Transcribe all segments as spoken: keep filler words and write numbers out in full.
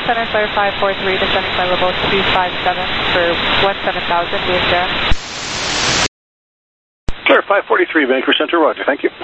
Center Flyer five four three, descending by level two five seven for one seven thousand, via Sierra. Clear five forty-three, Vancouver Center, roger, thank you.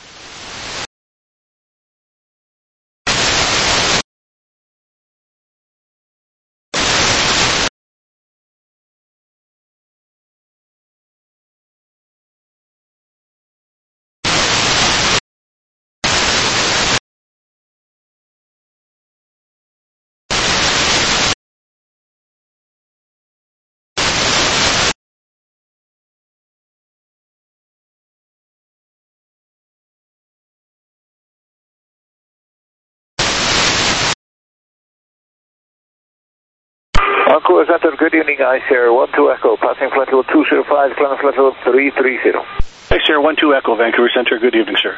Vancouver Center, good evening, I Sierra one two Echo, passing flight level two zero five, climb flight level three three zero. Hey, Sierra one two Echo, Vancouver Center, good evening, sir.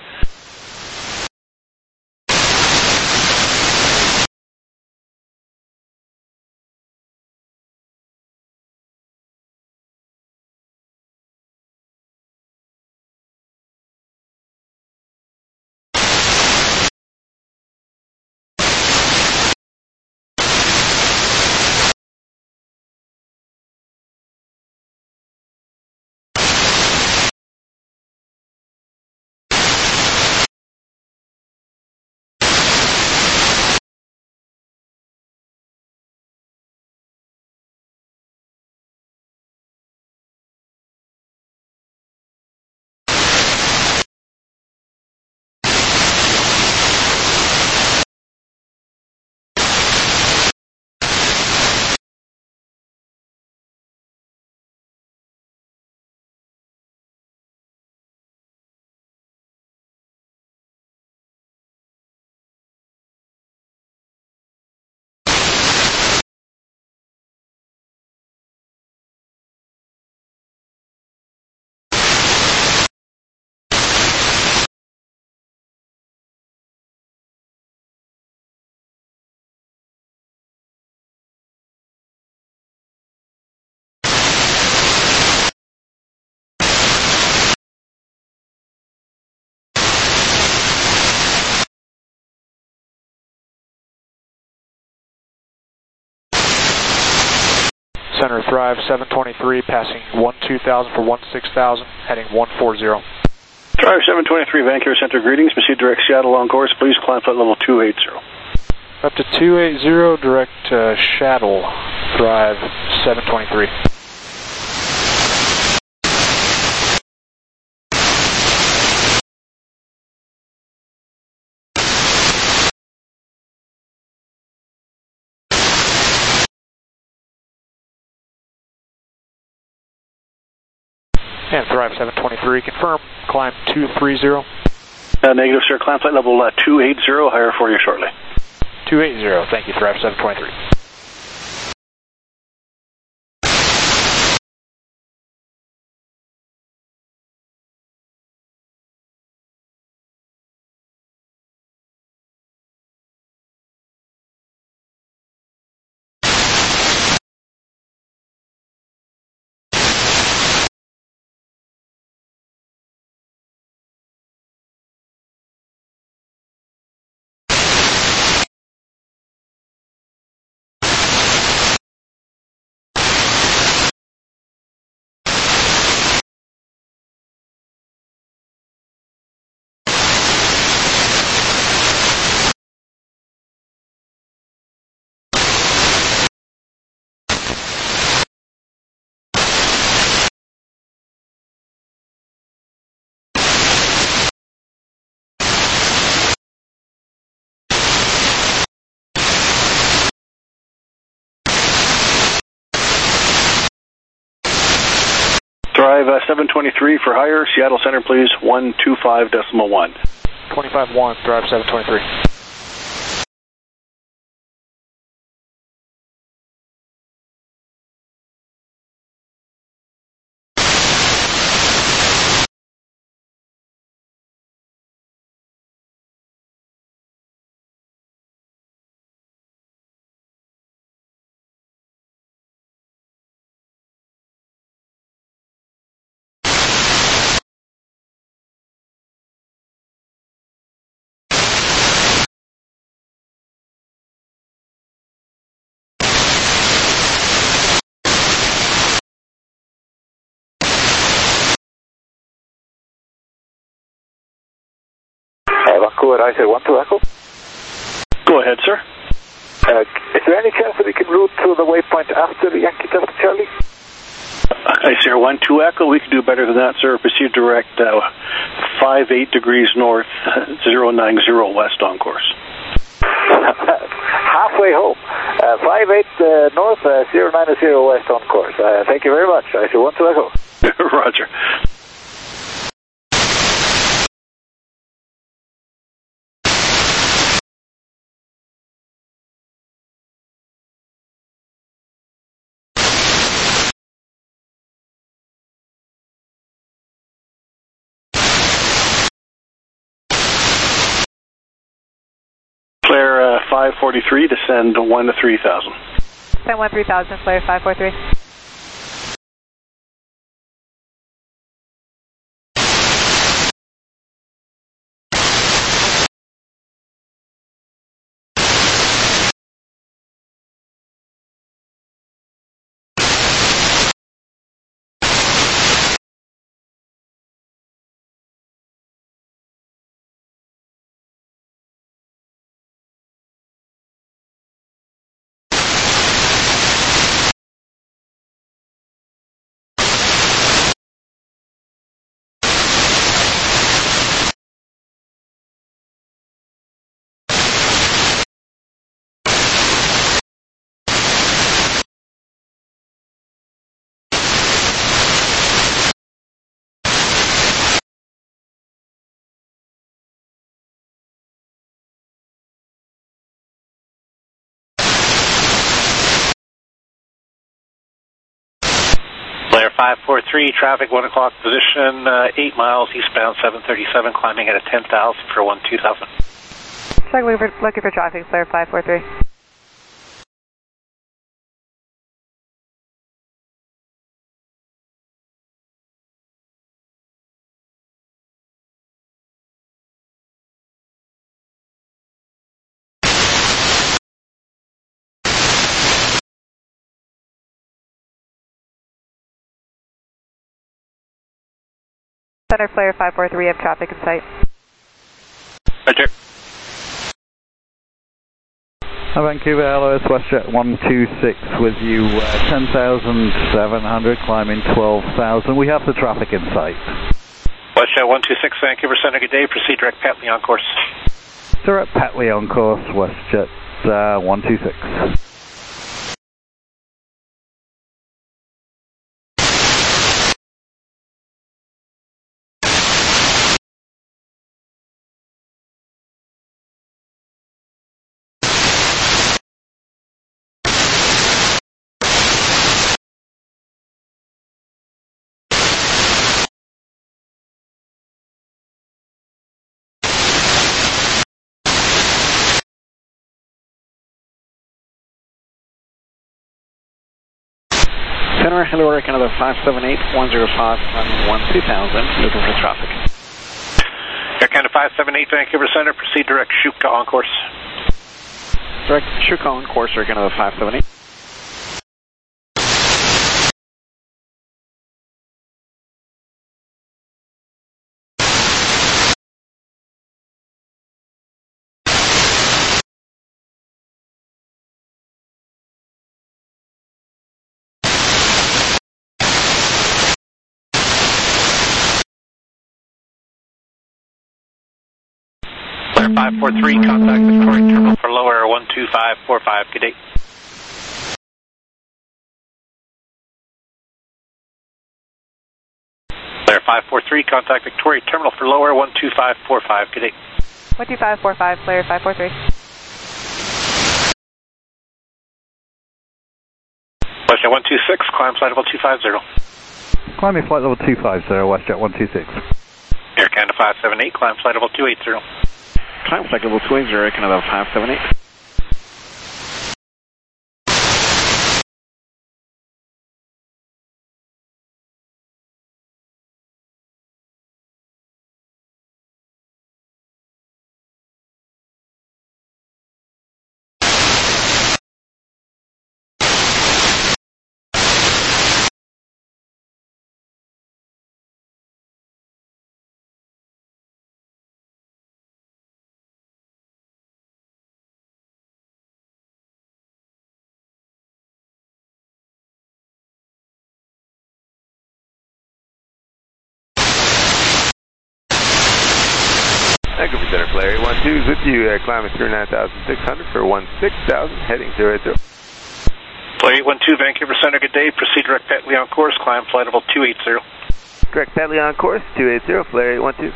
Center Thrive seven twenty-three, passing one two thousand for one six thousand, heading one four zero. Thrive seven twenty-three, Vancouver Center, greetings. Proceed direct Seattle on course. Please climb flight level two eighty. Up to two eighty, direct uh, Shuttle, Thrive seven twenty-three. And Thrive seven twenty-three, confirm, climb two three zero. Uh, negative, sir. Climb flight level uh, two eighty, higher for you shortly. two eighty, thank you, Thrive seven twenty-three. Thrive uh, seven twenty-three for higher. Seattle Center, please, one two five decimal one. twenty-five one, Thrive seven twenty-three. Vancouver, I said one two Echo. Go ahead, sir. Uh, is there any chance that we can route to the waypoint after the Yankee Delta Charlie? I see one two Echo. We can do better than that, sir. Proceed direct uh, five eight degrees north, zero nine zero west on course. Halfway home. Uh, five eight uh, north, uh, zero nine zero west on course. Uh, thank you very much. I see one two Echo. Roger. Flare uh, five forty-three, descend one to three thousand. Send one three thousand, Flare five four three. Flare five four three, traffic one o'clock position, uh, eight miles eastbound seven thirty-seven, climbing at a ten thousand for one two thousand. Check looking for, looking for traffic, Flare five four three. Center Flare five four three, have traffic in sight. Roger. Vancouver, L O S WestJet one two six with you, uh, ten thousand seven hundred, climbing twelve thousand. We have the traffic in sight. WestJet one two six, Vancouver Center, good day. Proceed direct Patley on course. Direct Patley on course, WestJet uh, one two six. Center, hello, Air Canada five seven eight, one zero five, one two thousand, looking for traffic. Air Canada five seven eight, Vancouver Center, proceed direct Shuka on course. Direct Shuka on course, Air Canada five seven eight. Flare five four three, contact Victoria Terminal for lower one two five four five, good day. Flare five four three, contact Victoria Terminal for lower one two five four five, good day. one two five four five, Flare five four three. WestJet one two six, climb flight level two five zero. Climbing flight level two five zero, WestJet one two six. Air Canada five seven eight, climb flight level two eight zero. Climb flight level two eight zero, Air Canada five seven eight. Vancouver Center, Flair eight one two is with you, uh, climbing through nine thousand six hundred for one six thousand, heading zero eight zero. Flair eight one two, Vancouver Center, good day. Proceed direct Petley on course, climb flight level two eighty. Direct Petley on course, two eighty, Flair eight one two.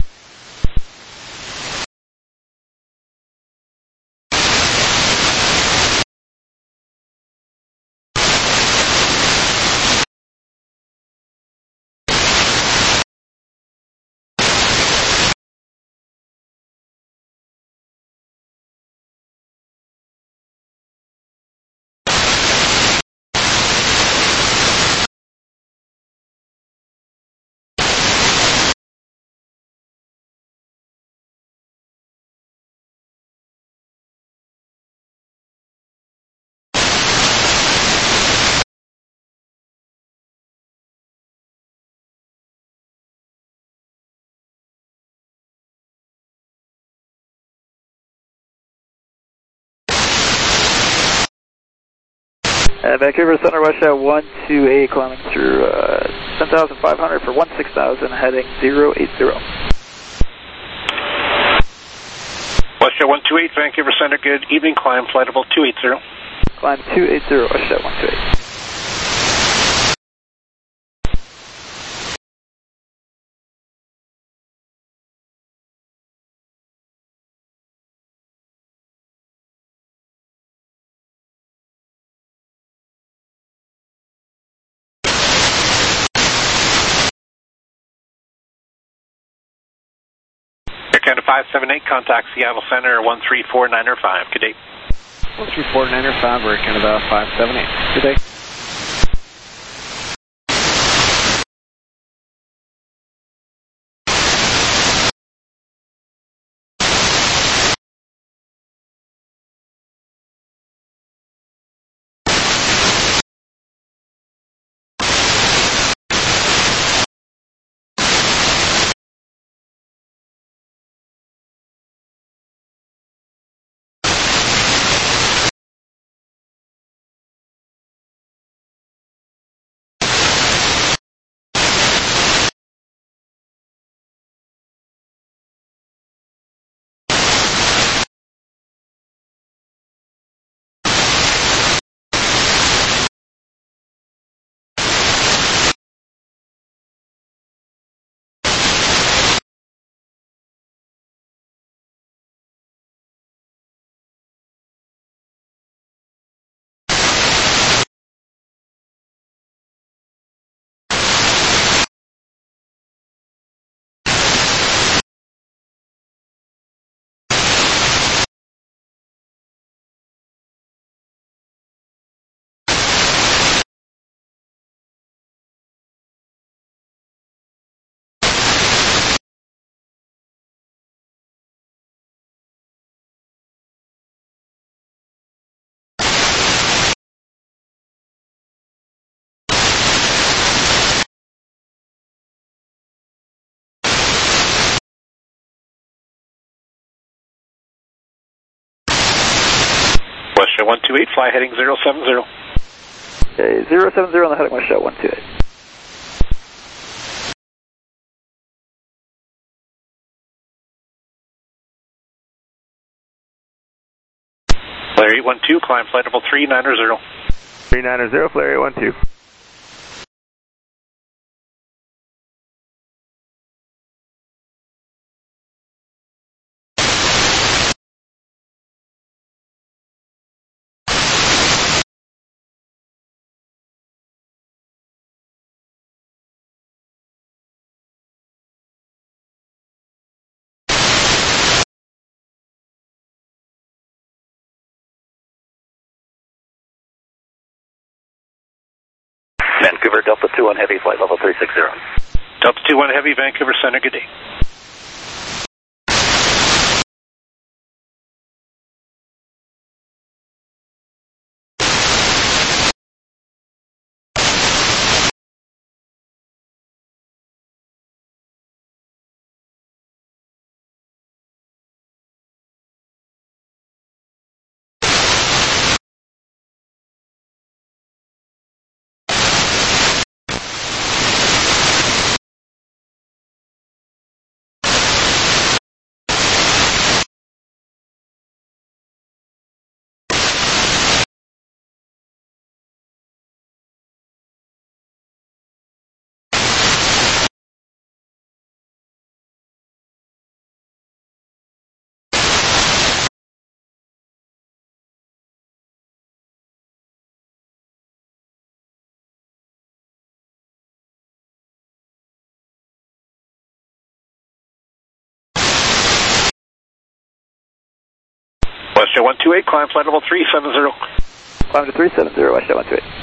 Uh, Vancouver Center, West Shot one two eight, climbing through uh, ten thousand five hundred for one six thousand, heading zero eight zero. West Shot one two eight, Vancouver Center, good evening, climb flight level two eighty. Climb two eighty, West Shot one two eight. Canada five seven eight, contact Seattle Center one three four nine five. Good day. one three four nine five, we're Canada five seven eight. Good day. West Shot one two eight, fly heading zero seven zero. Okay, zero seven zero on the heading West Shot one two eight. Flair eight one two, climb flight level three nine zero. three nine zero, Flair eight one two. Vancouver, Delta two one Heavy, flight level three six zero. Delta two one Heavy, Vancouver Center, good day. WestJet one two eight, climb flight level three seven zero. Climb to three seven zero, WestJet one two eight.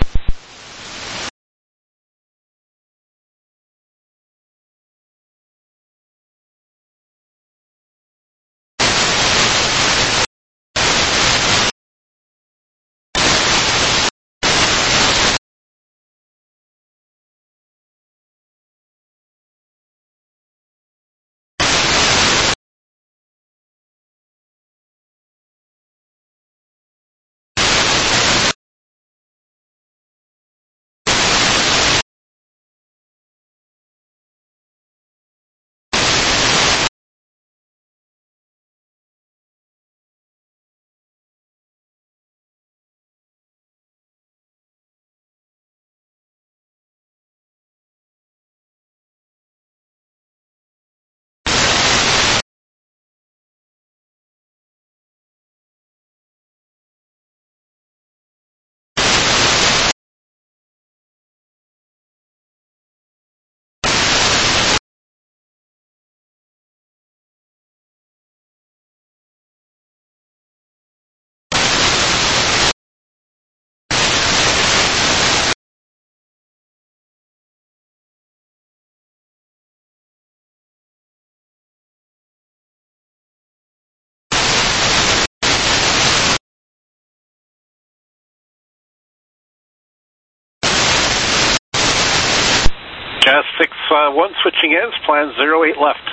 Jazz six one switching ends, plan zero eight left.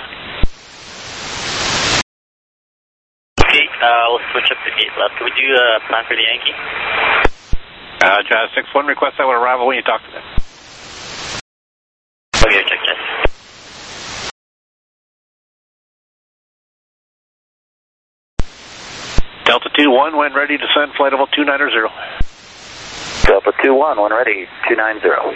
Okay, uh, we'll switch up to gate left. Can we do uh, plan for the Yankee? Uh, Jazz six one, request that would arrival when you talk to them. Okay, check, check. Delta two one, when ready, descend flight level two nine zero. Delta two one, when ready, two nine zero.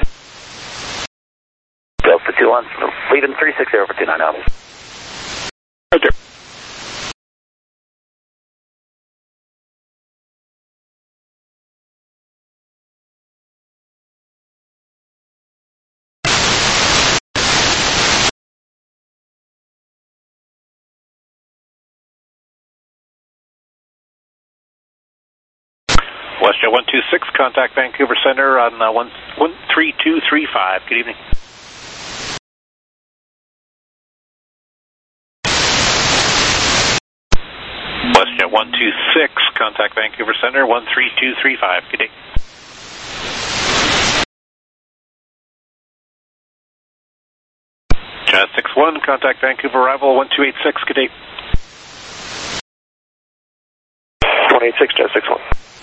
Delta two one, leaving three six zero for two nine zero. Right there. WestJet one two six, contact Vancouver Center on uh, one three two three five. Good evening. WestJet one two six, contact Vancouver Center, one three two three five. Good day. Jazz six one, contact Vancouver arrival, one two eight six. Good day. one eight six, Jazz six one.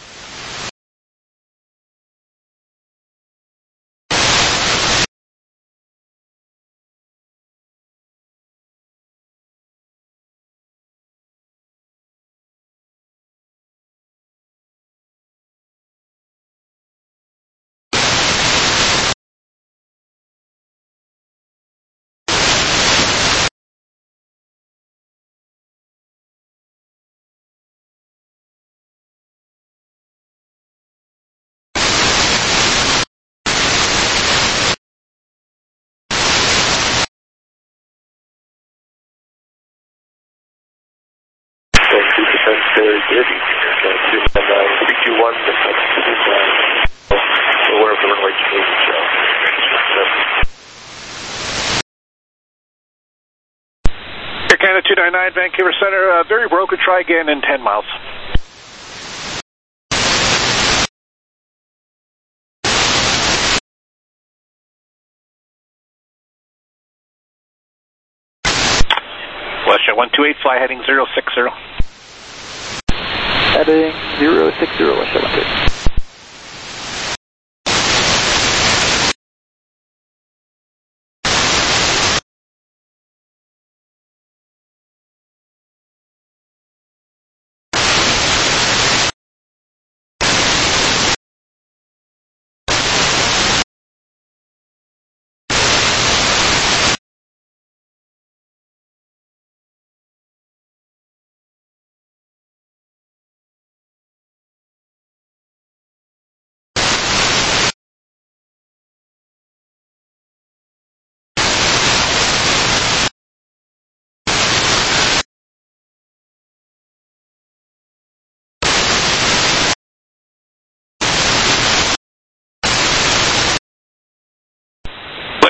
Very good. three two one, aware of the runway change. Air Canada two nine nine, Vancouver Center, uh, very broken, try again in ten miles. WestJet one two eight, fly heading zero six zero. Heading zero six zero, WestJet one two eight.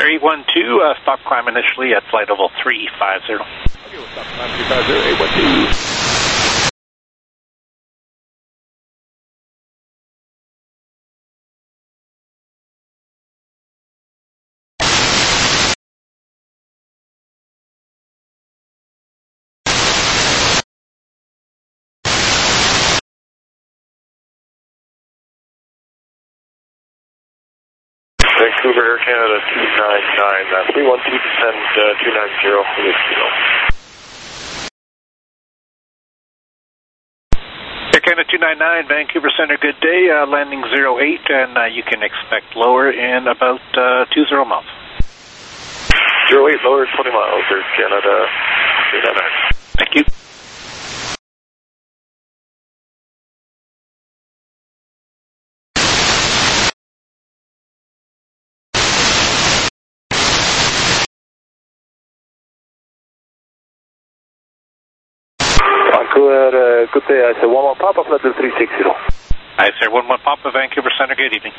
Blair eight one two, uh, stop climb initially at flight level three five zero. Okay, we'll stop climb three five zero, eight one two. Vancouver Air Canada two nine nine, uh, three one two, descend uh, two nine zero, Air Canada two nine nine, Vancouver Center, good day, uh, landing zero eight, and uh, you can expect lower in about uh, two zero miles. zero eight, lower twenty miles, Air Canada two nine nine. Thank you. Vancouver, uh, good day. I say one one Papa, flight level three six zero. Hi, sir. one one Papa, Vancouver Center. Good evening.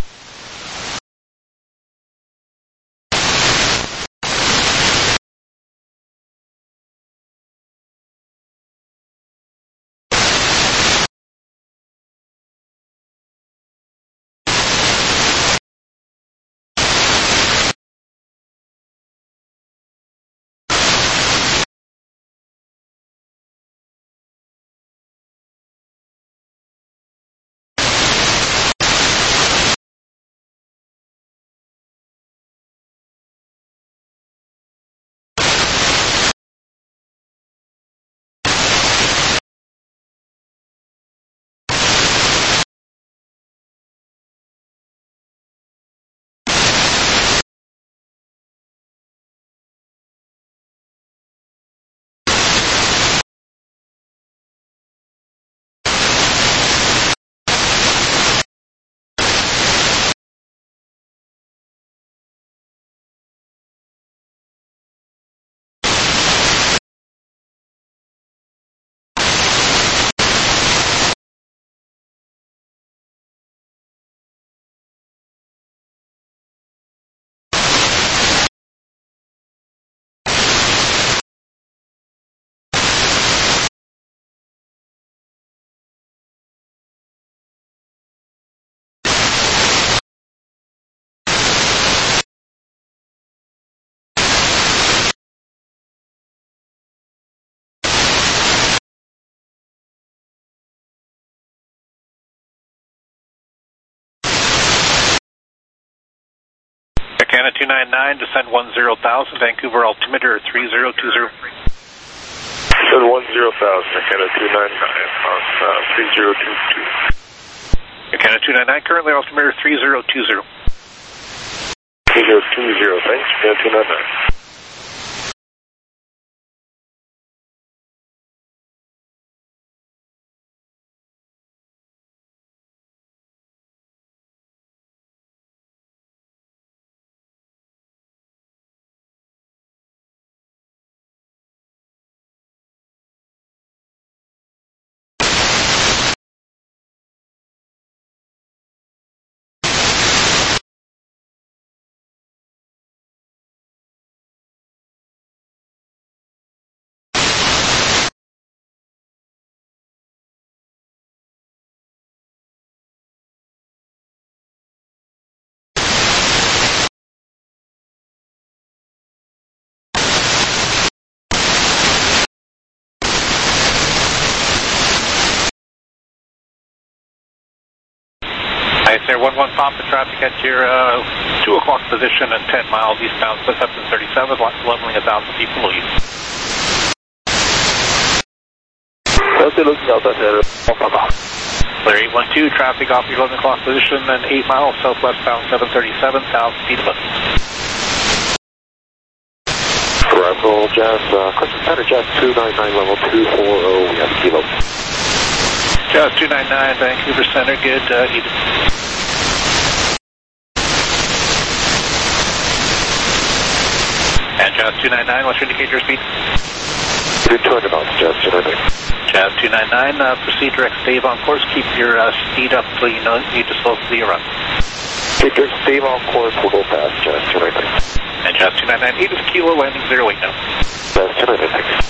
Canada two nine nine, descend one zero thousand, Vancouver altimeter three zero two zero. Descend one zero thousand, Canada two nine nine on uh, three zero two two. Canada two nine nine, currently altimeter three zero two zero. three zero two zero, thanks, Canada two nine nine. Hi, sir. one one Papa, traffic at your uh, two o'clock position and ten miles eastbound, Southampton thirty-seven, leveling one thousand feet below you. Still looking out at there, one Papa. Clear eight one two, traffic off your eleven o'clock position and eight miles, southwestbound seven thirty-seven, one thousand feet above. Arrival, Jazz, uh, Crescent Center, Jazz two nine nine, level two four zero, we have kilo. Jazz two nine nine, Vancouver Center, good uh, evening. And Jazz two nine nine, what's your indicator speed? two hundred knots, Jazz two nine nine. Jazz two nine nine, uh, proceed direct stave on course, keep your uh, speed up until you know you need to slow to the run. Victor, Steve on course, we'll go past Jazz two ninety-nine. And Jazz two nine nine, eight is kilo, landing zero eight now. Jazz two ninety-nine.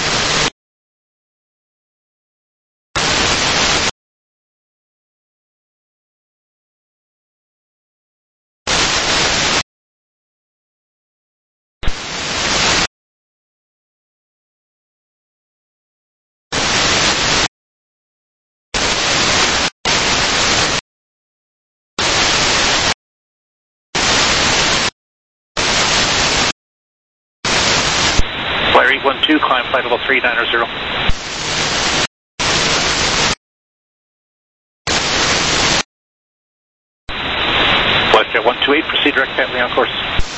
eight one two, climb flight level three nine zero. WestJet one two eight, proceed direct Bentley on course.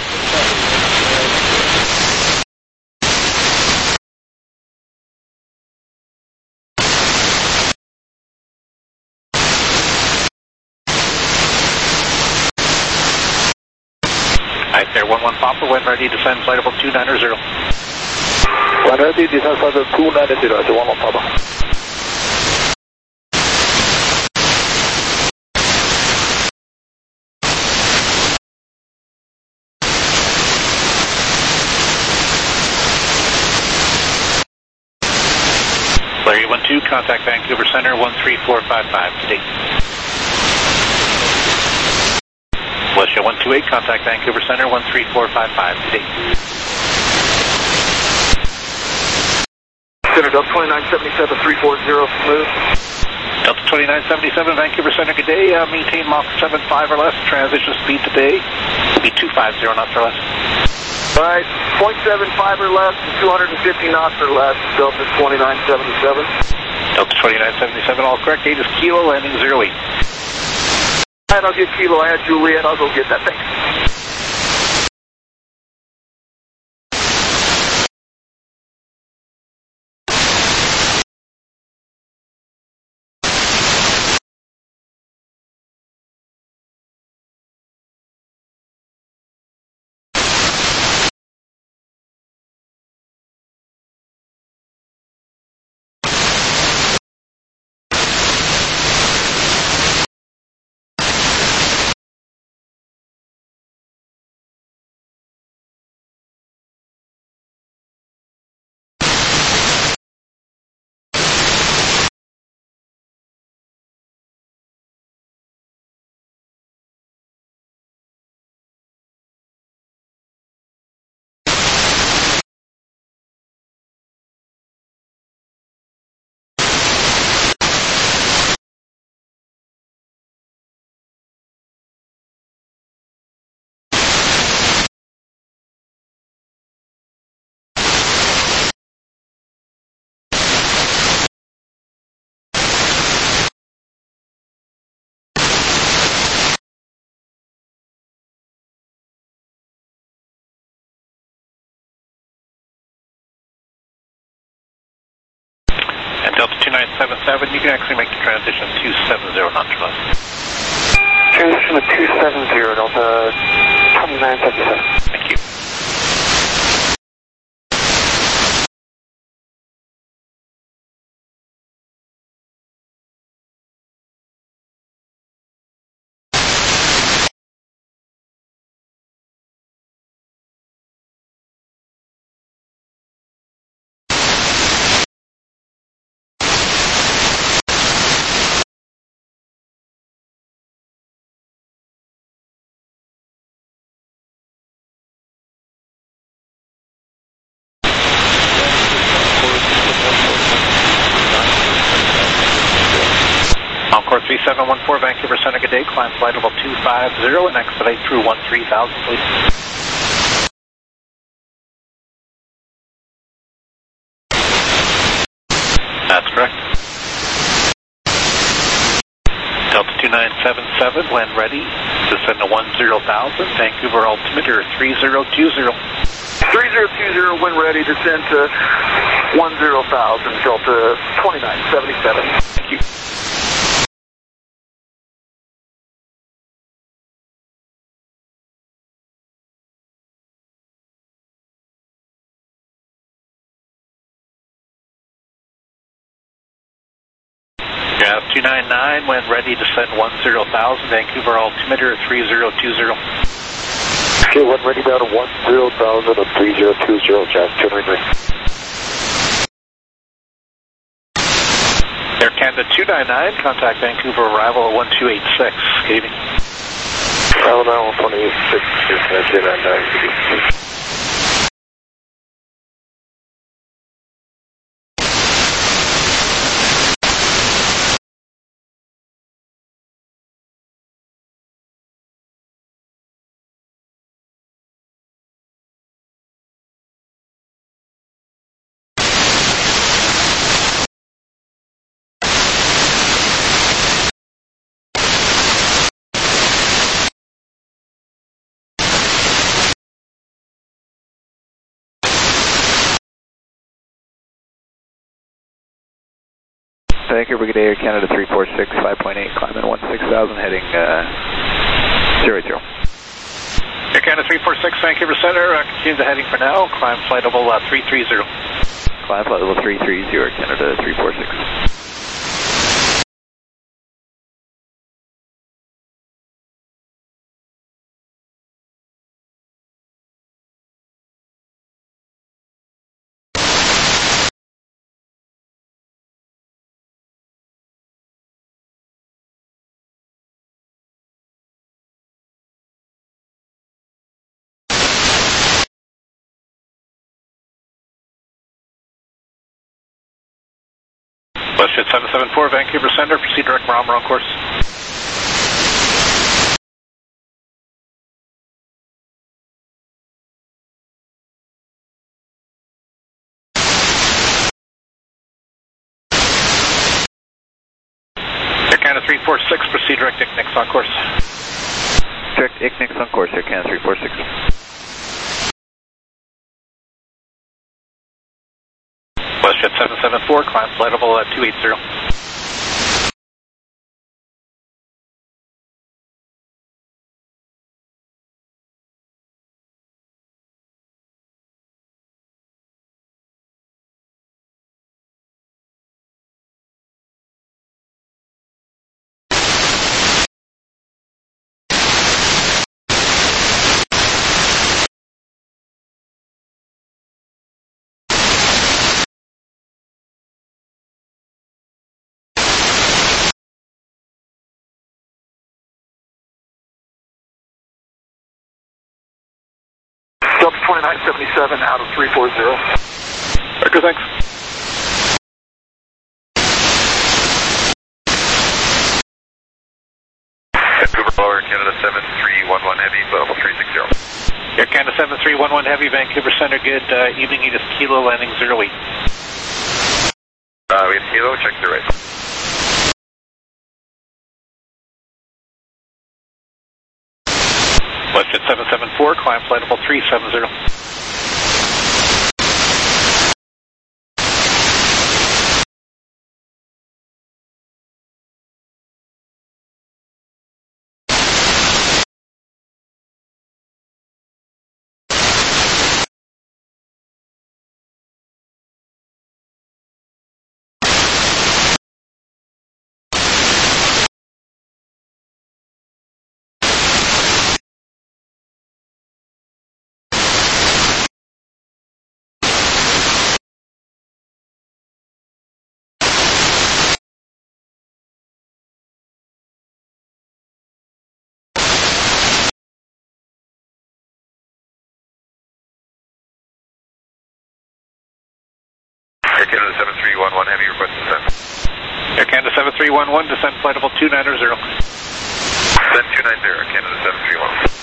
Right there, one one Papa, when ready, descend flight level two nine zero. When ready, descend flight level two nine zero, to one one Papa. Larry one two, contact Vancouver Center one three four five five, today. WestJet one two eight, contact Vancouver Center one three four five five, today. Center Delta twenty-nine seventy-seven, three four zero, smooth. Delta twenty-nine seventy-seven, Vancouver Center, good day. Uh, maintain Mach seven five or less. Transition speed today will be two five zero knots or less. Alright, point seven five or less, two hundred fifty knots or less, Delta twenty-nine seventy-seven. Delta twenty-nine seventy-seven, all correct. Eight is kilo, landing zero eight. Alright, I'll get kilo. I had Juliet. I'll go get that. Thanks. Delta two nine seven seven, you can actually make the transition two seven zero knots or less. Transition to two seven zero, Delta twenty-nine seventy-seven. Thank you. Encore three seven one four, Vancouver Center, good day. Climb flight level two five zero and expedite through one three thousand, please. That's correct. Delta two nine seven seven, when ready, descend to one zero thousand, Vancouver altimeter three zero two zero. three zero two zero, when ready, descend to one zero thousand, Delta twenty-nine seventy-seven. Thank you. Jazz two nine nine, when ready, descend one zero thousand, Vancouver altimeter three zero two zero. Okay, when ready down to one zero thousand and three zero two zero, Jazz two nine nine. Air Canada two nine nine, contact Vancouver arrival at one two eight six, good evening. Arrival now one two eight six, two nine nine, good evening. Vancouver, good day, Air Canada three four six, five point eight, climbing one six thousand, heading uh, zero eight zero. Air Canada three four six, Vancouver Center, uh, continue the heading for now, climb flight level uh, three three zero. Climb flight level three three zero, Air Canada three four six. WestJet seven seven four, Vancouver Center, proceed direct Rom on course. Air Canada three four six, proceed direct I C N I C S on course. Direct I C N I C S on course, Air Canada three four six. WestJet seven seven four, climb flight level at two eight zero. Delta twenty-nine seventy-seven out of three four zero. Okay, thanks. Vancouver Lower, Canada seven three one one Heavy, level three six zero. Air Canada seven three one one Heavy, Vancouver Center, good uh, evening, Edith Kilo, landing zero eight. Uh, we have Kilo, check the right. WestJet seven seven four, climb flight level three seven zero. Air Canada seven three one one Heavy, request descent. Air Canada seven three one one, descend flight level two nine zero. Descent two nine zero, Canada seven three one one.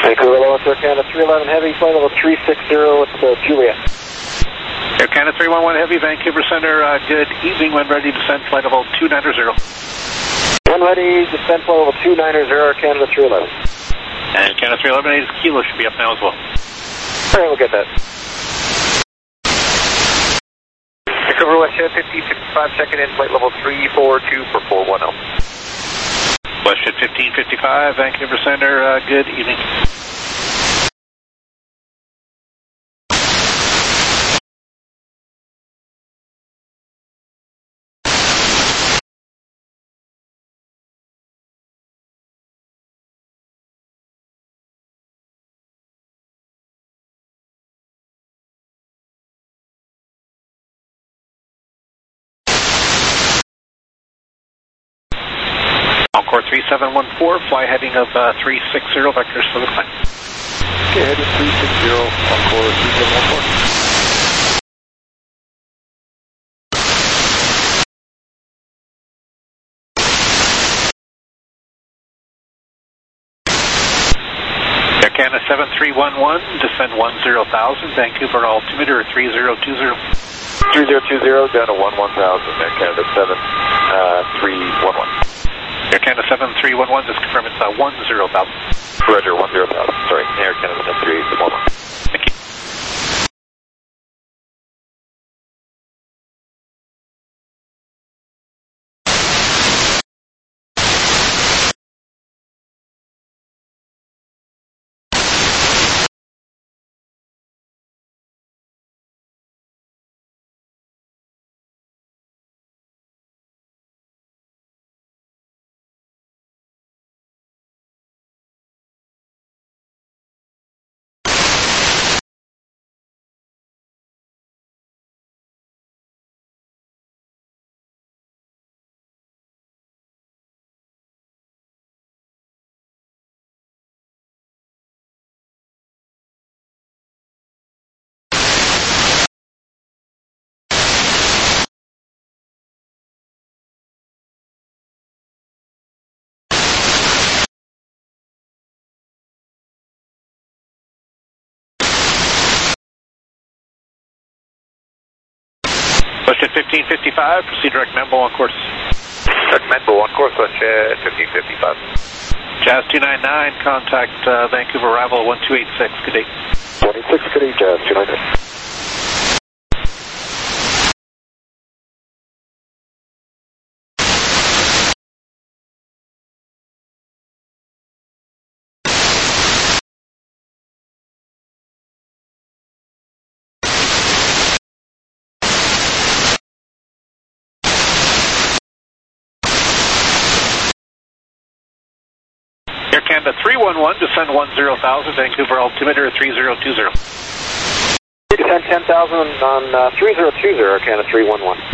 Vancouver Low, Air Canada three eleven Heavy, flight level three six zero with uh, Juliet. Air Canada three one one Heavy, Vancouver Center, uh, good evening, when ready to descend, flight level two nine zero. When ready, descend flight level two nine zero, Air Canada three eleven. And Canada three eleven, eight kilo should be up now as well. Alright, we'll get that. Vancouver West fifty fifty-five, second in, flight level three four two for four one zero. Westjet fifteen fifty-five, Vancouver Center, uh, good evening. Encore three seven one four, fly heading of uh, three six zero, vectors for the climb. Okay, heading three six zero, Encore three seven one four. Air Canada seven three one one, descend one zero thousand, Vancouver altimeter three zero two zero. three zero two zero, down to one one thousand, Air Canada seven three one one. Air Canada seven three one one, just confirm it's uh, one zero thousand. Roger, one zero thousand. Sorry, Air Canada seven three one one. Thank you. Westjet fifteen fifty-five, proceed direct Membo on course. Direct Membo on course, Westjet fifteen fifty-five. Jazz two nine nine, contact uh, Vancouver arrival one two eight six, good day. one eight six, good day, Jazz two nine nine. Air Canada three one one, descend one zero thousand, Vancouver altimeter three zero two zero. Descend ten thousand on uh, three zero two zero, Air Canada three one one.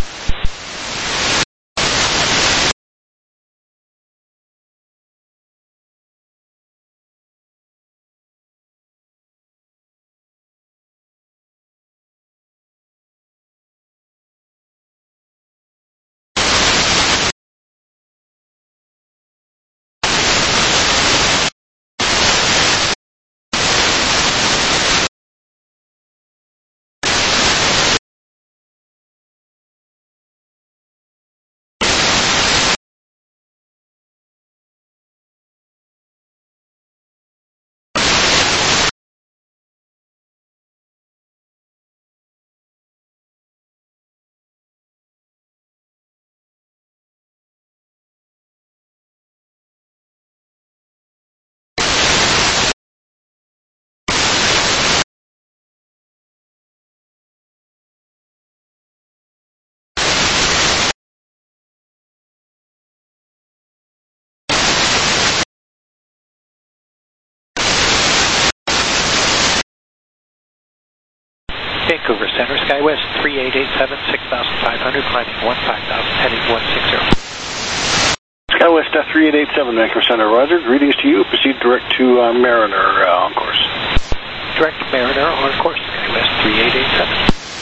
Vancouver Center, SkyWest three eight eight seven, six thousand five hundred, climbing one five thousand, heading one six zero. SkyWest uh, three eight eight seven, Vancouver Center, roger. Greetings to you. Proceed direct to uh, Mariner uh, on course. Direct Mariner on course, SkyWest three eight eight seven.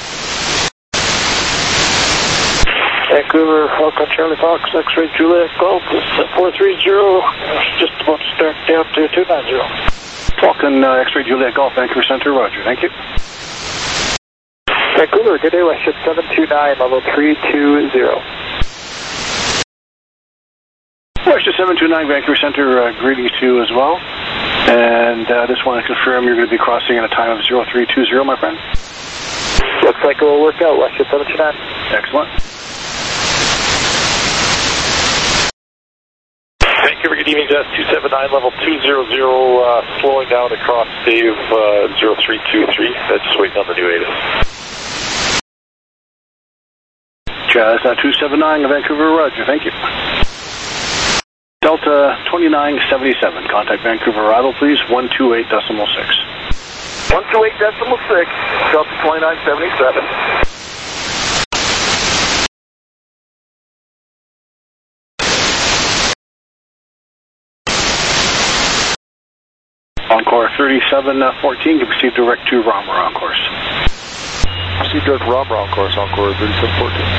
Vancouver, Falcon Charlie Fox, X-ray Juliet Golf, this is four three zero, just about to start down to two nine zero. Falcon uh, X-Ray Juliet Golf, Vancouver Center, roger, thank you. Vancouver, good day, WestJet seven two nine, level three two zero. WestJet seven two nine, Vancouver Center, uh, greeting to you as well. And uh, just want to confirm you're going to be crossing at a time of zero three two zero, my friend. Looks like it will work out, WestJet seven two nine. Excellent. Vancouver, good evening, Jazz two seven nine, level two zero zero, uh, slowing down across Dave uh, zero three two three. Uh, just waiting on the new A T I S. Jazz uh, two seven nine, Vancouver, roger, thank you. Delta twenty-nine seventy-seven, contact Vancouver arrival, please, one two eight decimal six. one two eight decimal six, Delta twenty-nine seventy-seven. Encore thirty-seven fourteen, you proceed direct to Romer on course. Proceed direct Romer on course, Encore thirty-seven fourteen.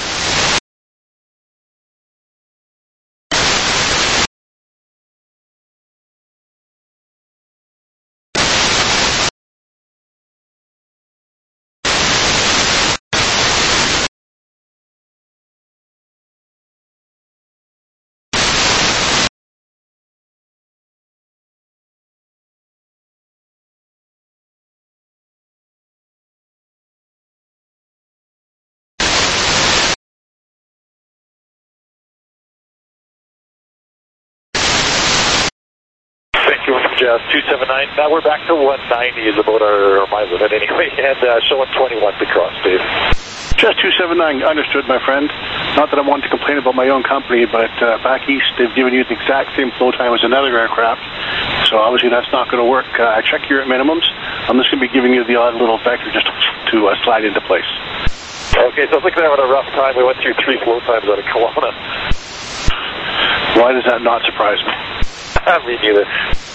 Jazz two seven nine. Now we're back to one ninety is about our, my limit anyway, and uh, showing twenty-one to cross, Dave. Jazz two seven nine, understood, my friend. Not that I want to complain about my own company, but uh, back east they've given you the exact same flow time as another aircraft, so obviously that's not going to work. Uh, I check here at minimums. I'm just going to be giving you the odd little vector just to uh, slide into place. Okay, so I think they're having a rough time. We went through three flow times out of Kelowna. Why does that not surprise me? Me neither.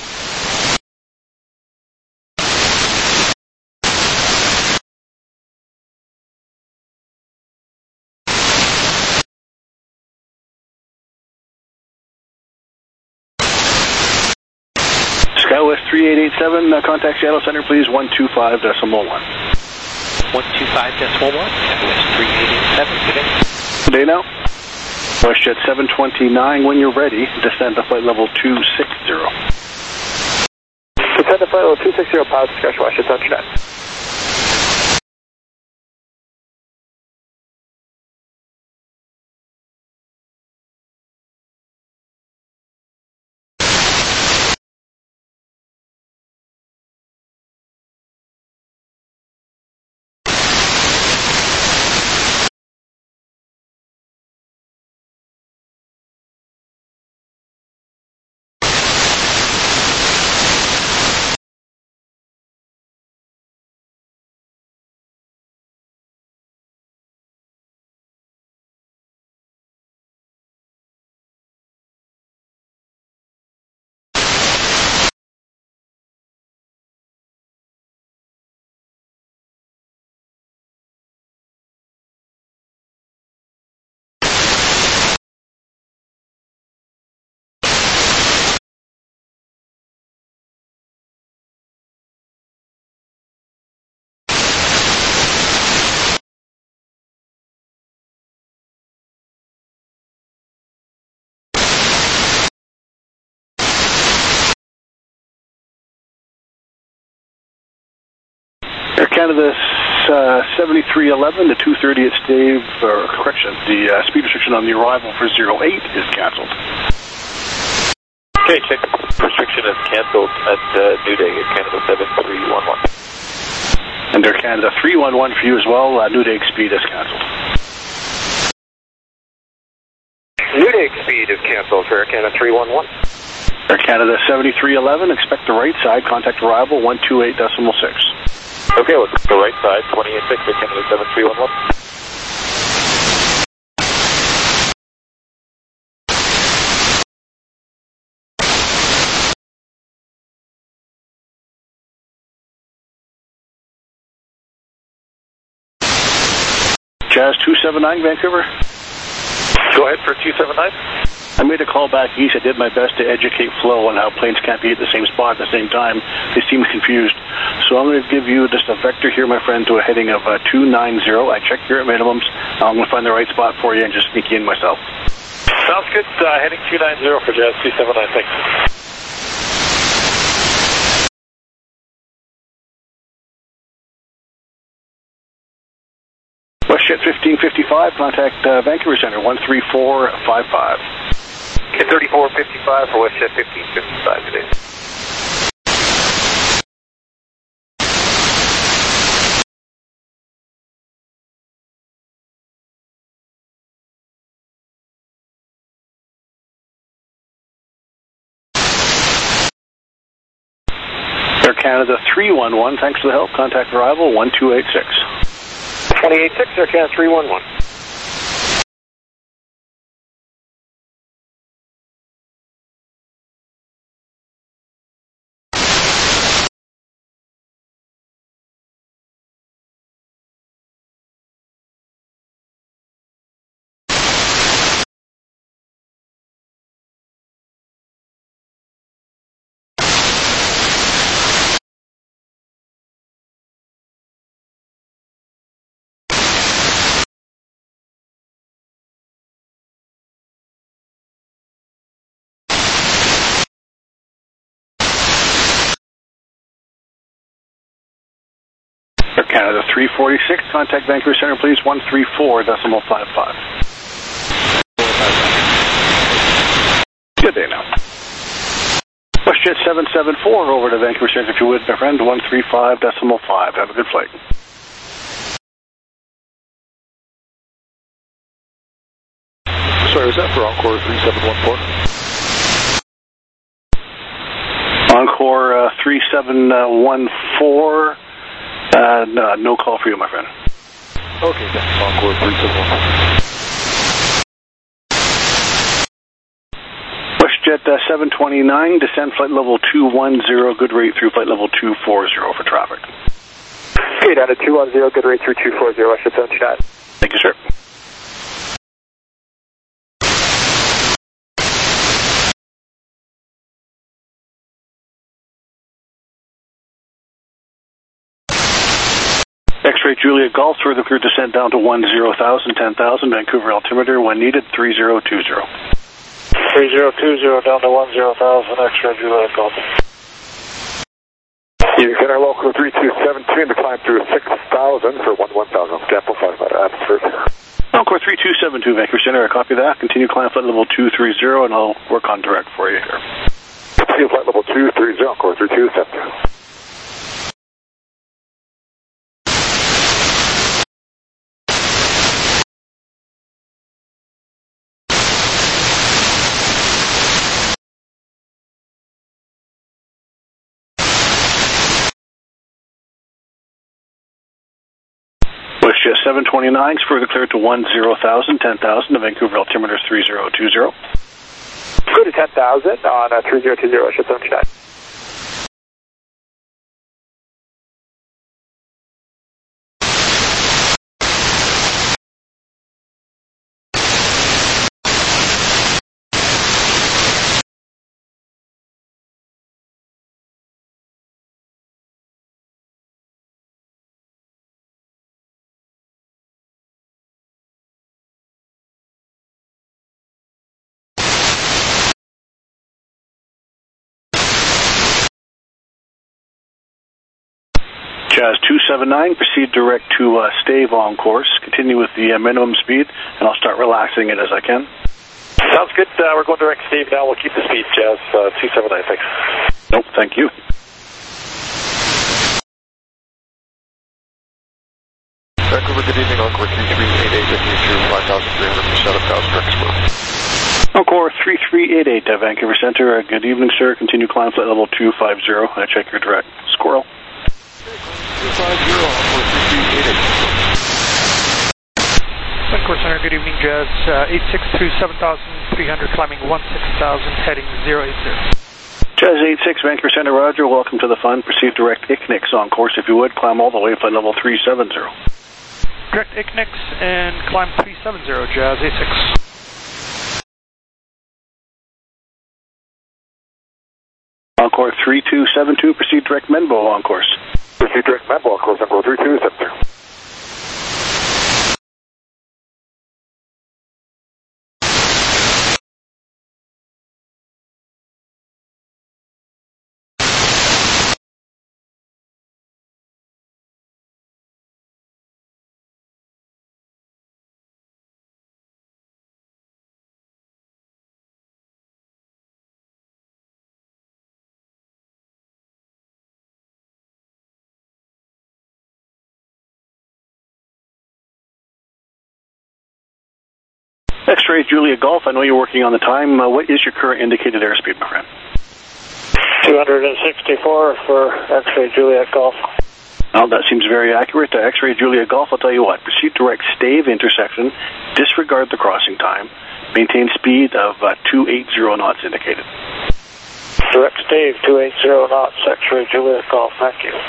SkyWest three eight eight seven, uh, contact Seattle Center, please, one two five decimal one. one two five decimal one, SkyWest three eight eight seven, good day. Good day now. WestJet seven twenty-nine, when you're ready, descend to flight level two six zero. Descend to flight level two six zero, pilot discussion, WestJet seven two nine. Air Canada uh, seventy-three eleven to two thirty at Stave, or correction, the uh, speed restriction on the arrival for zero eight is cancelled. Okay, check. Restriction is cancelled at uh, New Day, Air Canada seven three one one. And Air Canada three one one for you as well, uh, New Day speed is cancelled. New Day speed is cancelled for Air Canada three one one. Air Canada seventy-three eleven, expect the right side, contact arrival one two eight decimal six. Okay, let's go right side, twenty-eight six, Air Canada seven three one one. Jazz two seven nine, Vancouver. Go ahead for two seven nine. I made a call back east. I did my best to educate Flo on how planes can't be at the same spot at the same time. They seem confused. So I'm going to give you just a vector here, my friend, to a heading of uh, two nine zero. I checked your minimums. I'm going to find the right spot for you and just sneak you in myself. Sounds good. Uh, heading two nine zero for Jazz two seven nine. Thanks. WestJet fifteen fifty-five, contact uh, Vancouver Center, one three four five five. Okay, thirty-four fifty-five for WestJet fifteen fifty-five today. Air Canada three one one, thanks for the help. Contact arrival one two eight six. twenty eight six, Air Canada three one one. Air Canada three forty-six, contact Vancouver Center, please, one three four decimal five five. Good day now. WestJet seven seven four over to Vancouver Center, if you would, my friend, one three five decimal five. Have a good flight. Sorry, was that for Encore three seven one four? Encore uh, three seven one four. Uh, no, no call for you, my friend. Okay, thanks. Encore three seven one four. WestJet uh, seven twenty-nine, descend flight level two one zero, good rate through flight level two four zero for traffic. Okay, down to two one zero, good rate through two four zero, WestJet seven twenty-nine. Thank you, sir. X-ray Juliet Golf, further clear descent down to one zero thousand, ten thousand, Vancouver altimeter when needed, three zero two zero. three zero two zero down to one zero thousand, X-ray Juliet Golf. You get our local three two seven two and to climb through six thousand for one one thousand. Sample five atmosphere. Encore three two seven two, Vancouver Center, I copy that. Continue climb flight level two three zero and I'll work on direct for you here. Continue flight level two three zero, Encore three two seven two. WestJet seven twenty-nine is further cleared to one zero thousand, ten thousand, to Vancouver altimeter three zero two zero. Go to ten thousand on uh, three zero two zero, WestJet seven twenty-nine. Jazz two seven nine, proceed direct to uh, Stave on course. Continue with the uh, minimum speed, and I'll start relaxing it as I can. Sounds good. Uh, we're going direct Steve now. We'll keep the speed, Jazz uh, two seven nine. Thanks. Nope, thank you. Vancouver, good evening. Encore three three eight eight, if you through five thousand three hundred for seven thousand direct square. Encore three three eight eight, uh, Vancouver Center. Uh, good evening, sir. Continue climb flight level two five zero. I check your direct. Squirrel. two five zero, Encore three three eight eight. Vancouver Center, good evening, Jazz. Uh, eight six through seven thousand three hundred, climbing one six thousand, heading zero eight zero. Jazz eight six, Vancouver Center, roger. Welcome to the fun. Proceed direct I C N I X on course, if you would. Climb all the way, flight level three seven zero. Direct I C N I X and climb three seven zero, Jazz eight six. Encore three two seven two, proceed direct Menbo on course. Proceed direct Menbo on course, Encore three two seven two. X-ray Julia Golf, I know you're working on the time. Uh, what is your current indicated airspeed, my friend? two sixty-four for X-ray Juliet Golf. Well, that seems very accurate. Uh, X-ray Juliet Golf, I'll tell you what. Proceed direct Stave intersection, disregard the crossing time, maintain speed of uh, two eighty knots indicated. Direct Stave, two eighty knots, X-ray Juliet Golf, thank you.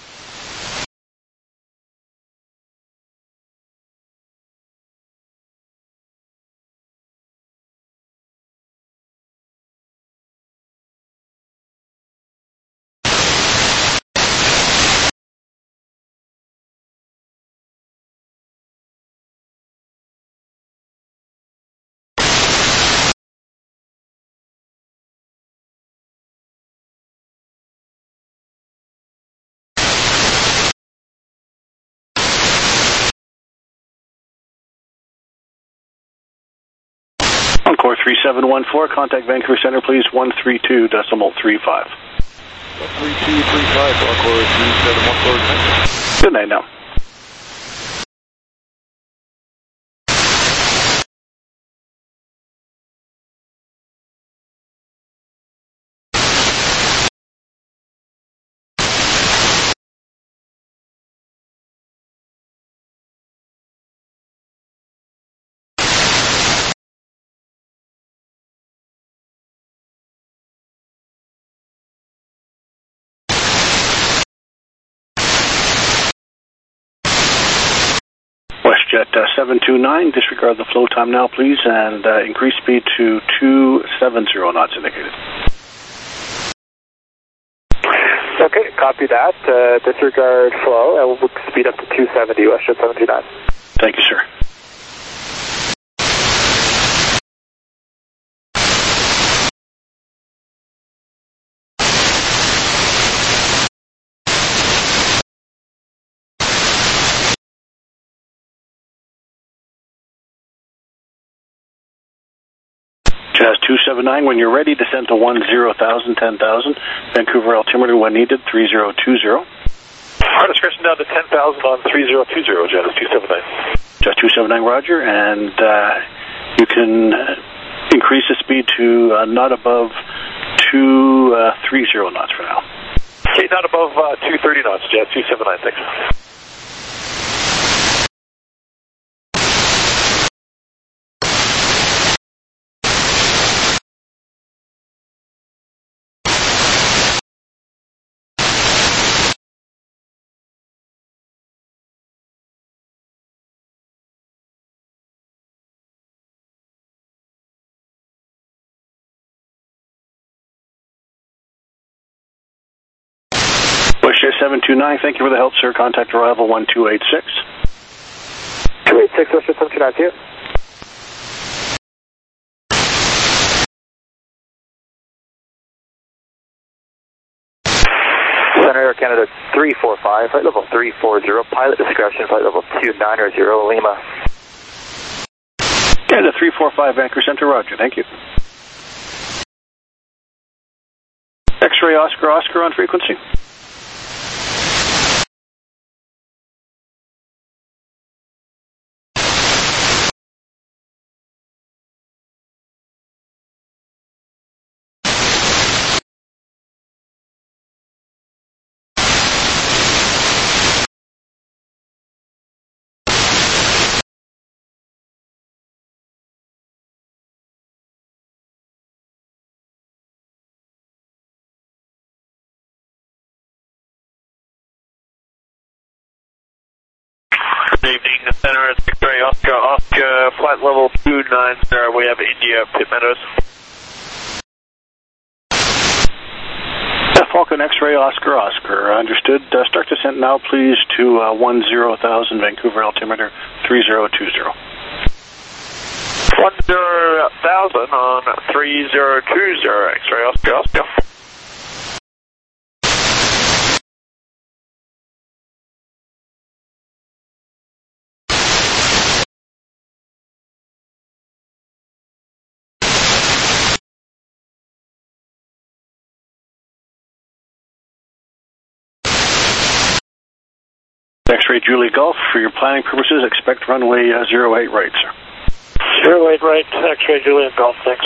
Encore three seven one four, contact Vancouver Center, please, one three two decimal three five. one three two three five, Encore three seven one four. Good night now. WestJet uh, seven two nine, disregard the flow time now, please, and uh, increase speed to two seventy knots indicated. Okay, copy that. Uh, disregard flow, and we'll speed up to two seventy, WestJet seven two nine. Thank you, sir. Jazz two seven nine, when you're ready, descend to one zero thousand, ten thousand. Vancouver altimeter when needed, three zero two zero. Our discretion down to ten thousand on three zero two zero, Jazz two seven nine. Jazz two seven nine, roger, and uh, you can increase the speed to uh, not above two thirty knots for now. Okay, not above uh, two thirty knots, Jazz two seven nine, thanks. WestJet seven two nine, thank you for the help, sir. Contact arrival one two eight six. two eight six, WestJet seven two nine, to you. Center Air Canada three four five, flight level three four zero, pilot discretion, flight level two nine zero, Lima. Canada three four five, Vancouver Center, roger, thank you. X-ray Oscar Oscar on frequency. Good evening, Center at X-ray Oscar Oscar, flight level two nine zero, we have India, Pit Meadows. Falcon X-ray Oscar Oscar. Understood. Uh, start descent now, please, to uh, one zero thousand, Vancouver altimeter three zero two zero. one zero thousand on three zero two zero, X-ray Oscar Oscar. X-ray Julie Golf, for your planning purposes, expect runway uh, zero eight right, sir. zero eight right, X-ray Juliet Golf, thanks.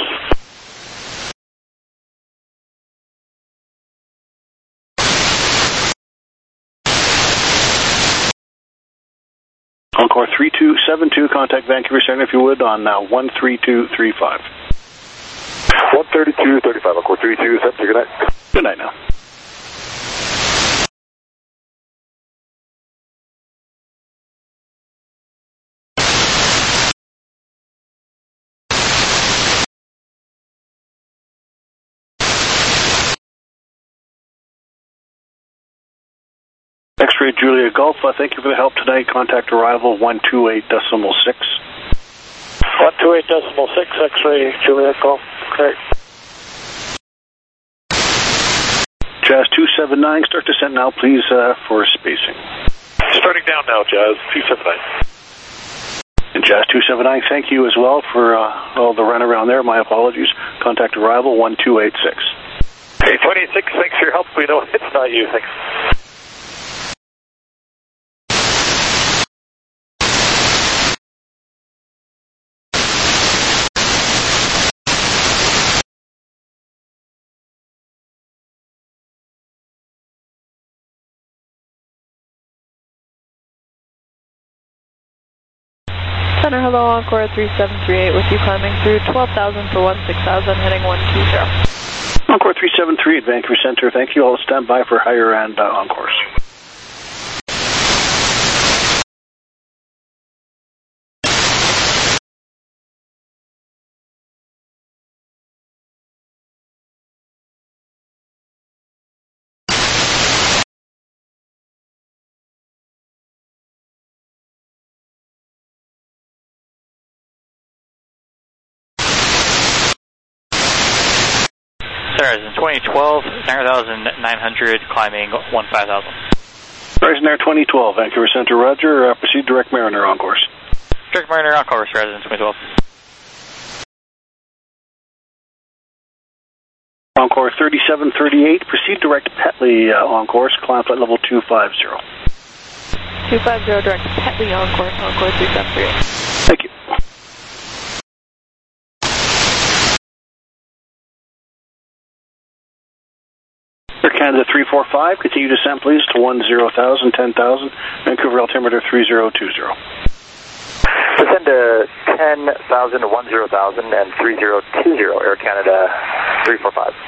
Encore three two seven two, contact Vancouver Center if you would on uh, one three two three five. one thirty-two thirty-five, Encore three two seven two, good night. Good night now. X-ray Julia Golf, uh, thank you for the help tonight. Contact arrival one two eight decimal six. one two eight decimal six, X-ray Juliet Golf, okay. Jazz two seven nine, start descent now, please, uh, for spacing. Starting down now, Jazz two seven nine. And Jazz two seven nine, thank you as well for uh, all the run around there. My apologies. Contact arrival one two eight six. Hey, twenty-six, thanks for your help. We know it's not you, thanks. Center, hello, Encore three seven three eight with you climbing through twelve thousand for one six thousand, heading one two zero. Encore three seven three at Vancouver Center, thank you. I'll stand by for higher and uh, Encores. Horizon twenty twelve, nine thousand nine hundred, climbing one five thousand. Horizon Air twenty twelve, Vancouver Center, roger. Uh, proceed direct Mariner on course. Direct Mariner on course, Horizon twenty twelve. Encore thirty-seven thirty-eight, proceed direct Petley uh, on course, climb flight level two five zero. two five zero, direct Petley on course, Encore three seven three eight. Thank you. Air Canada three four five, continue descent please to one zero thousand, ten thousand, Vancouver altimeter three zero two zero. Descend to ten thousand to one zero thousand and three zero two zero, Air Canada three four five.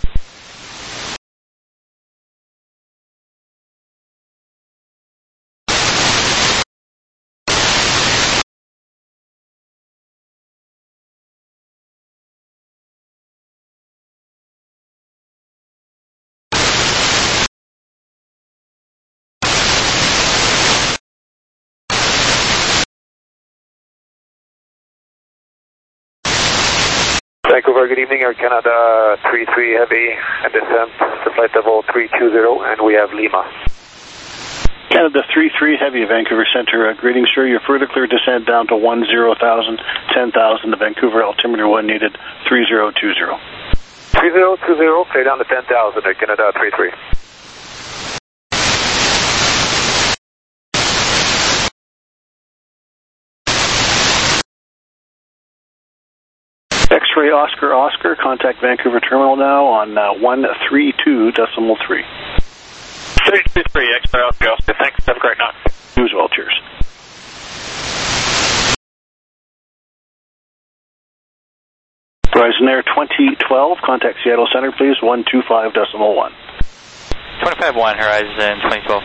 Vancouver, good evening, Air Canada three three Heavy and descent to flight level three two zero, and we have Lima. Canada three three Heavy, Vancouver Center, uh, greetings sir, you're further clear descent down to one zero thousand, ten thousand, the Vancouver altimeter one needed three zero two zero. three zero two zero, clear down to ten thousand, Air Canada three three. X-ray Oscar Oscar, contact Vancouver Terminal now on uh, one three two decimal three. three two three, X-ray Oscar Oscar, thanks, have a great night. You as well, cheers. Horizon Air twenty twelve, contact Seattle Center please, one two five decimal one. twenty-five one, Horizon twenty twelve.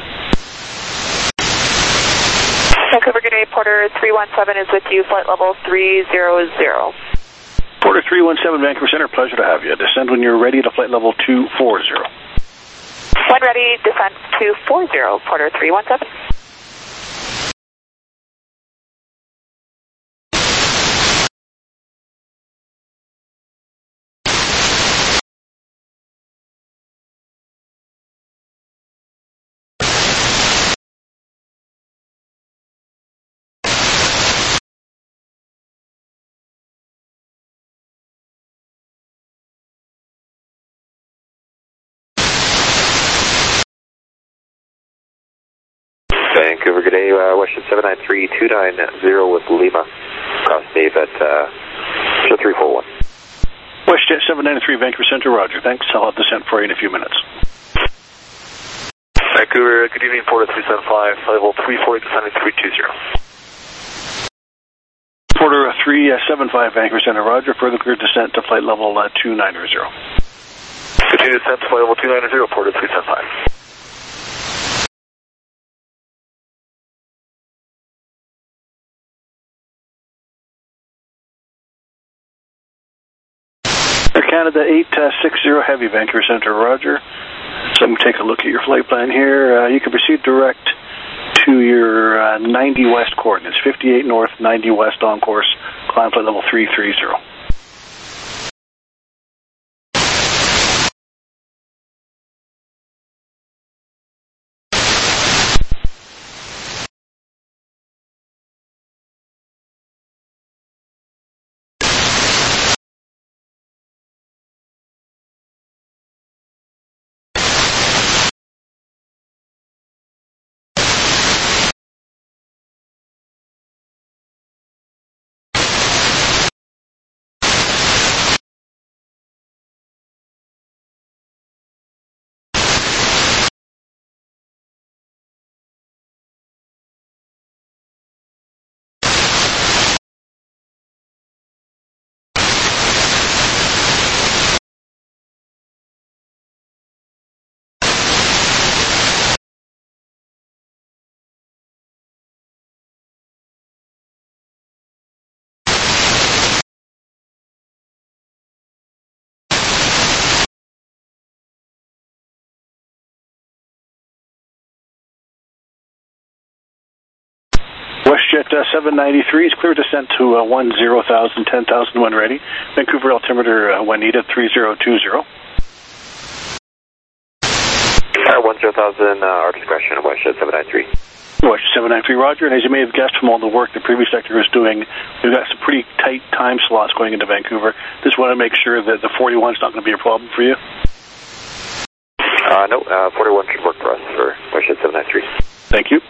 Vancouver, good day, Porter three one seven is with you, flight level three zero zero. Porter three one seven, Vancouver Center, pleasure to have you. Descend when you're ready to flight level two four zero. When ready, descent to four zero, Porter three one seven. Vancouver, good day, uh, Westjet seven nine three two nine zero with Lima, cross Dave at uh, three four one. Westjet seven nine three, Vancouver Center, roger, thanks. I'll have descent for you in a few minutes. Vancouver, good evening, Porter three seven five, level three four eight, descending three two zero. Porter three seven five, Vancouver Center, roger, further clear descent to flight level uh, two nine zero. Continue descent to flight level two nine zero, Porter three seven five. Canada eight sixty Heavy, Vancouver Center, roger. So I'm going to take a look at your flight plan here. Uh, you can proceed direct to your uh, ninety west coordinates, fifty-eight north, ninety west on course, climb flight level three three zero. Westjet uh, seven ninety-three is clear descent to uh, one zero thousand, ten thousand when ready. Vancouver altimeter uh, when needed, three zero two zero. Uh, one zero thousand, uh, our discretion, Westjet seven ninety-three. Westjet seven ninety-three, roger. And as you may have guessed from all the work the previous sector is doing, we've got some pretty tight time slots going into Vancouver. Just want to make sure that the forty-one is not going to be a problem for you. Uh, no, uh, forty-one should work for us for Westjet seven ninety-three. Thank you.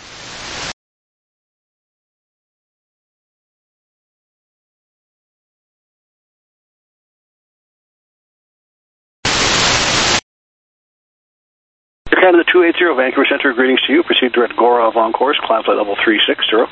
Canada two eighty, Vancouver Center, greetings to you. Proceed direct Gorov on course, climb flight level three six zero.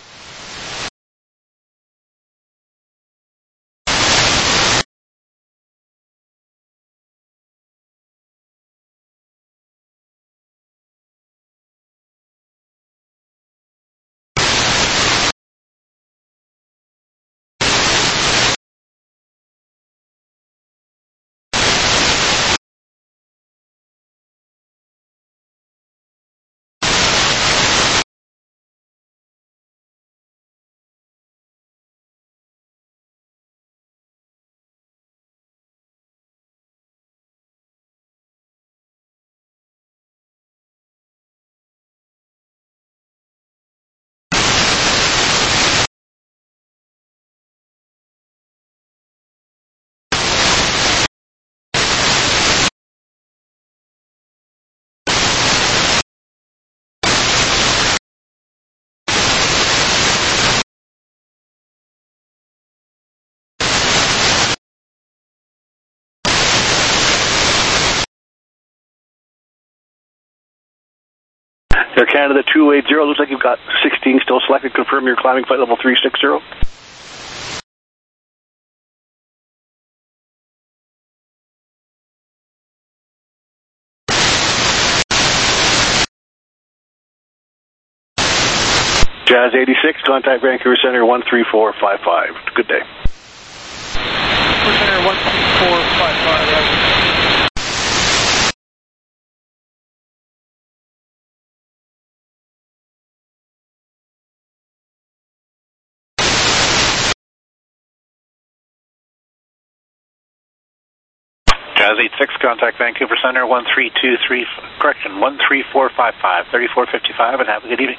Air Canada two eighty, looks like you've got sixteen still selected. Confirm you're climbing flight level three six zero. Jazz eighty-six, contact Vancouver Center one three four five five. Good day. Vancouver Center one three four five five. Jazz eight six, contact Vancouver Center one three two three, correction, one three four five five, thirty-four fifty-five, and have a good evening.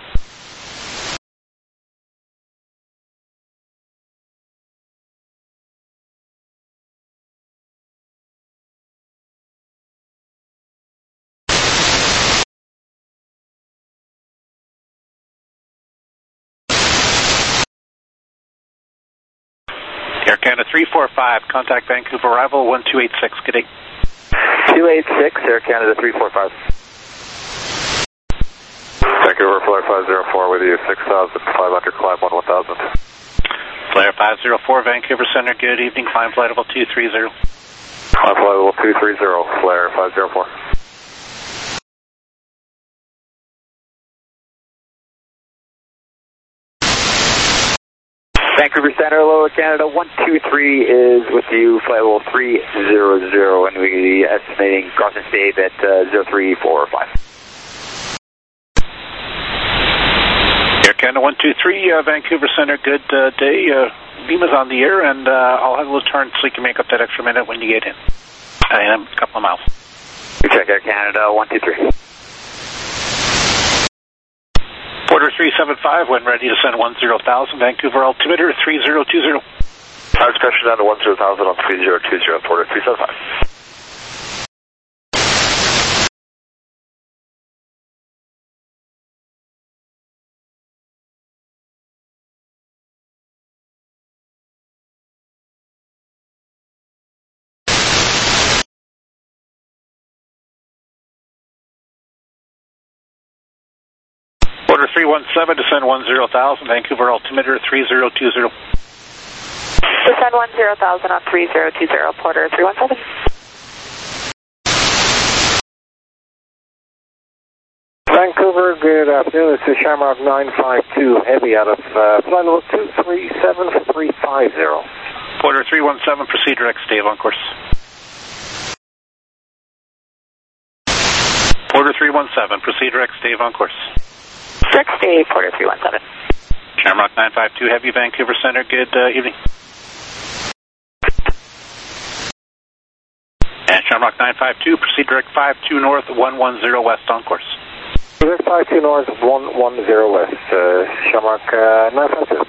Air Canada three four five, contact Vancouver arrival one two eight six, good day. two eight six, Air Canada three four five. Vancouver, Flyer five zero four with you, six thousand five hundred, climb one one thousand. Flyer five zero four, Vancouver Center, good evening, climb flight level two three zero. Climb flight level two three zero, Flyer five zero four. Vancouver Center, Lower Canada, one two three is with you, flight level three zero zero, and we are estimating crossing state at uh, zero three four five. Air Canada one two three, uh, Vancouver Center, good uh, day. Uh, Lima's on the air, and uh, I'll have a little turn so you can make up that extra minute when you get in. I am a couple of miles. You check Air Canada one two three. Porter three seven five, when ready to send one zero thousand, Vancouver altimeter three zero two zero. High discussion down to one zero thousand on three zero two zero, Porter three seven five. Porter three one seven, descend one zero thousand, Vancouver altimeter three zero two zero. Descend one zero thousand on three zero two zero, Porter three one seven. Vancouver, good afternoon. This is Shamrock nine five two, heavy out of uh, flight level two three seven three five zero. Porter three one seven, proceed direct, stay on course. Porter three one seven, proceed direct, stay on course. Direct stay, Porter three one seven. Shamrock nine five two, heavy, Vancouver Center, good uh, evening. And Shamrock nine five two, proceed direct five two north, one one zero west on course. Direct five two north, one one zero west, uh, Shamrock uh, nine five two.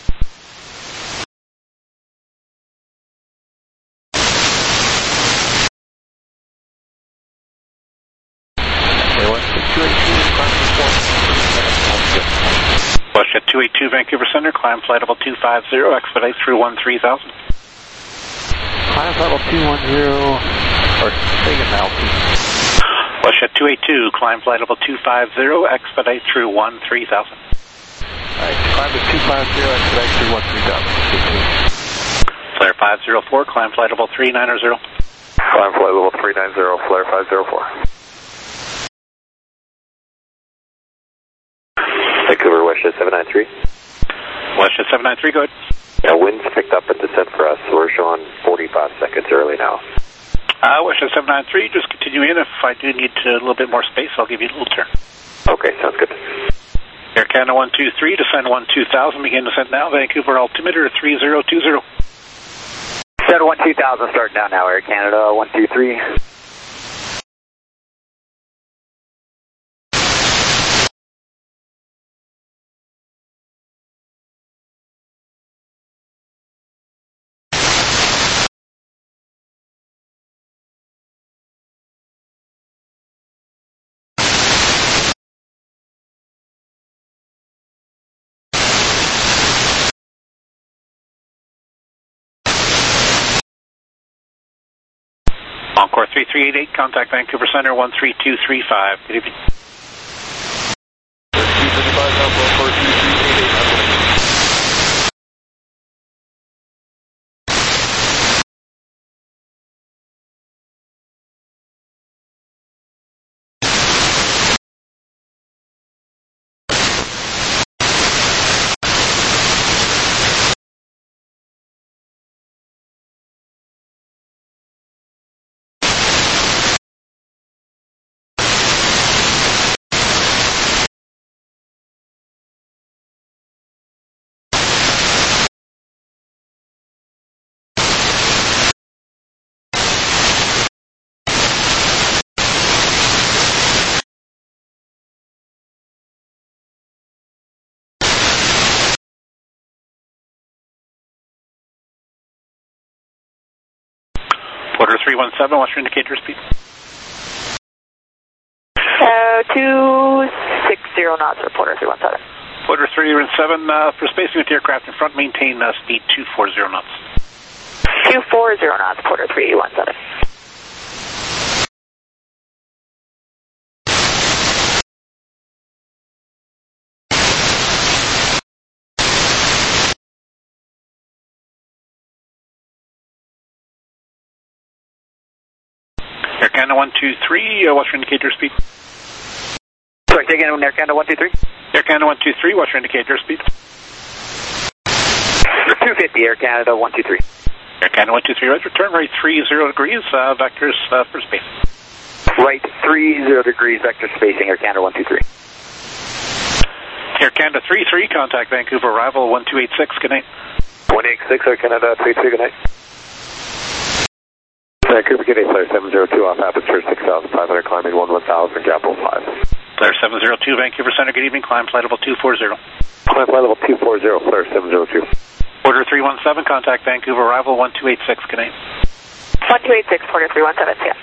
Westjet two eight two, Vancouver Center, climb flight level two five zero, expedite through one three thousand. Climb flight level two one zero, or stay in altitude. Westjet two eight two, climb flight level two five zero, expedite through one three thousand. Alright, climb to two five zero, expedite through one three thousand. Flare five zero four, climb flight level three nine zero. Climb flight level three nine zero, Flare five zero four. Vancouver, Westjet seven nine three. Westjet seven nine three, go ahead. Yeah, wind's picked up at descent for us, so we're showing forty-five seconds early now. Uh, Westjet seven nine three, just continue in. If I do need a little bit more space, I'll give you a little turn. Okay, sounds good. Air Canada one two three, descend one two thousand, begin descent now, Vancouver altimeter three zero two zero. Descend one two thousand, start down now, Air Canada one two three. Encore three three eight eight, contact Vancouver Center one three two three five. Good evening. three one seven, what's your indicator speed? Uh, two six zero knots, reporter three one seven. Porter three one seven, uh, for spacing with the aircraft in front, maintain uh, speed two four zero knots. two four zero knots, Porter three one seven. Air Canada one two three, uh, what's your indicator speed? Sorry, take in Air Canada one two three. Air Canada one two three, what's your indicator speed? two fifty, Air Canada one two three. Air Canada one two three, right, return right three zero degrees, uh, vectors uh, for space. Right three zero degrees, vector spacing, Air Canada one two three. Air Canada three three, contact Vancouver, arrival one two eight six, good night. one eight six, Air Canada three three, good night. Vancouver, good day, Flare seven zero two, off aperture six thousand five hundred, climbing one one thousand, gap level five. Flare seven zero two, Vancouver Center, good evening, climb flight level two four zero. Climb flight level two four zero, Flare seven zero two. Order three one seven, contact Vancouver, arrival one two eight six, good night. one two eight six, Porter three one seven, yeah.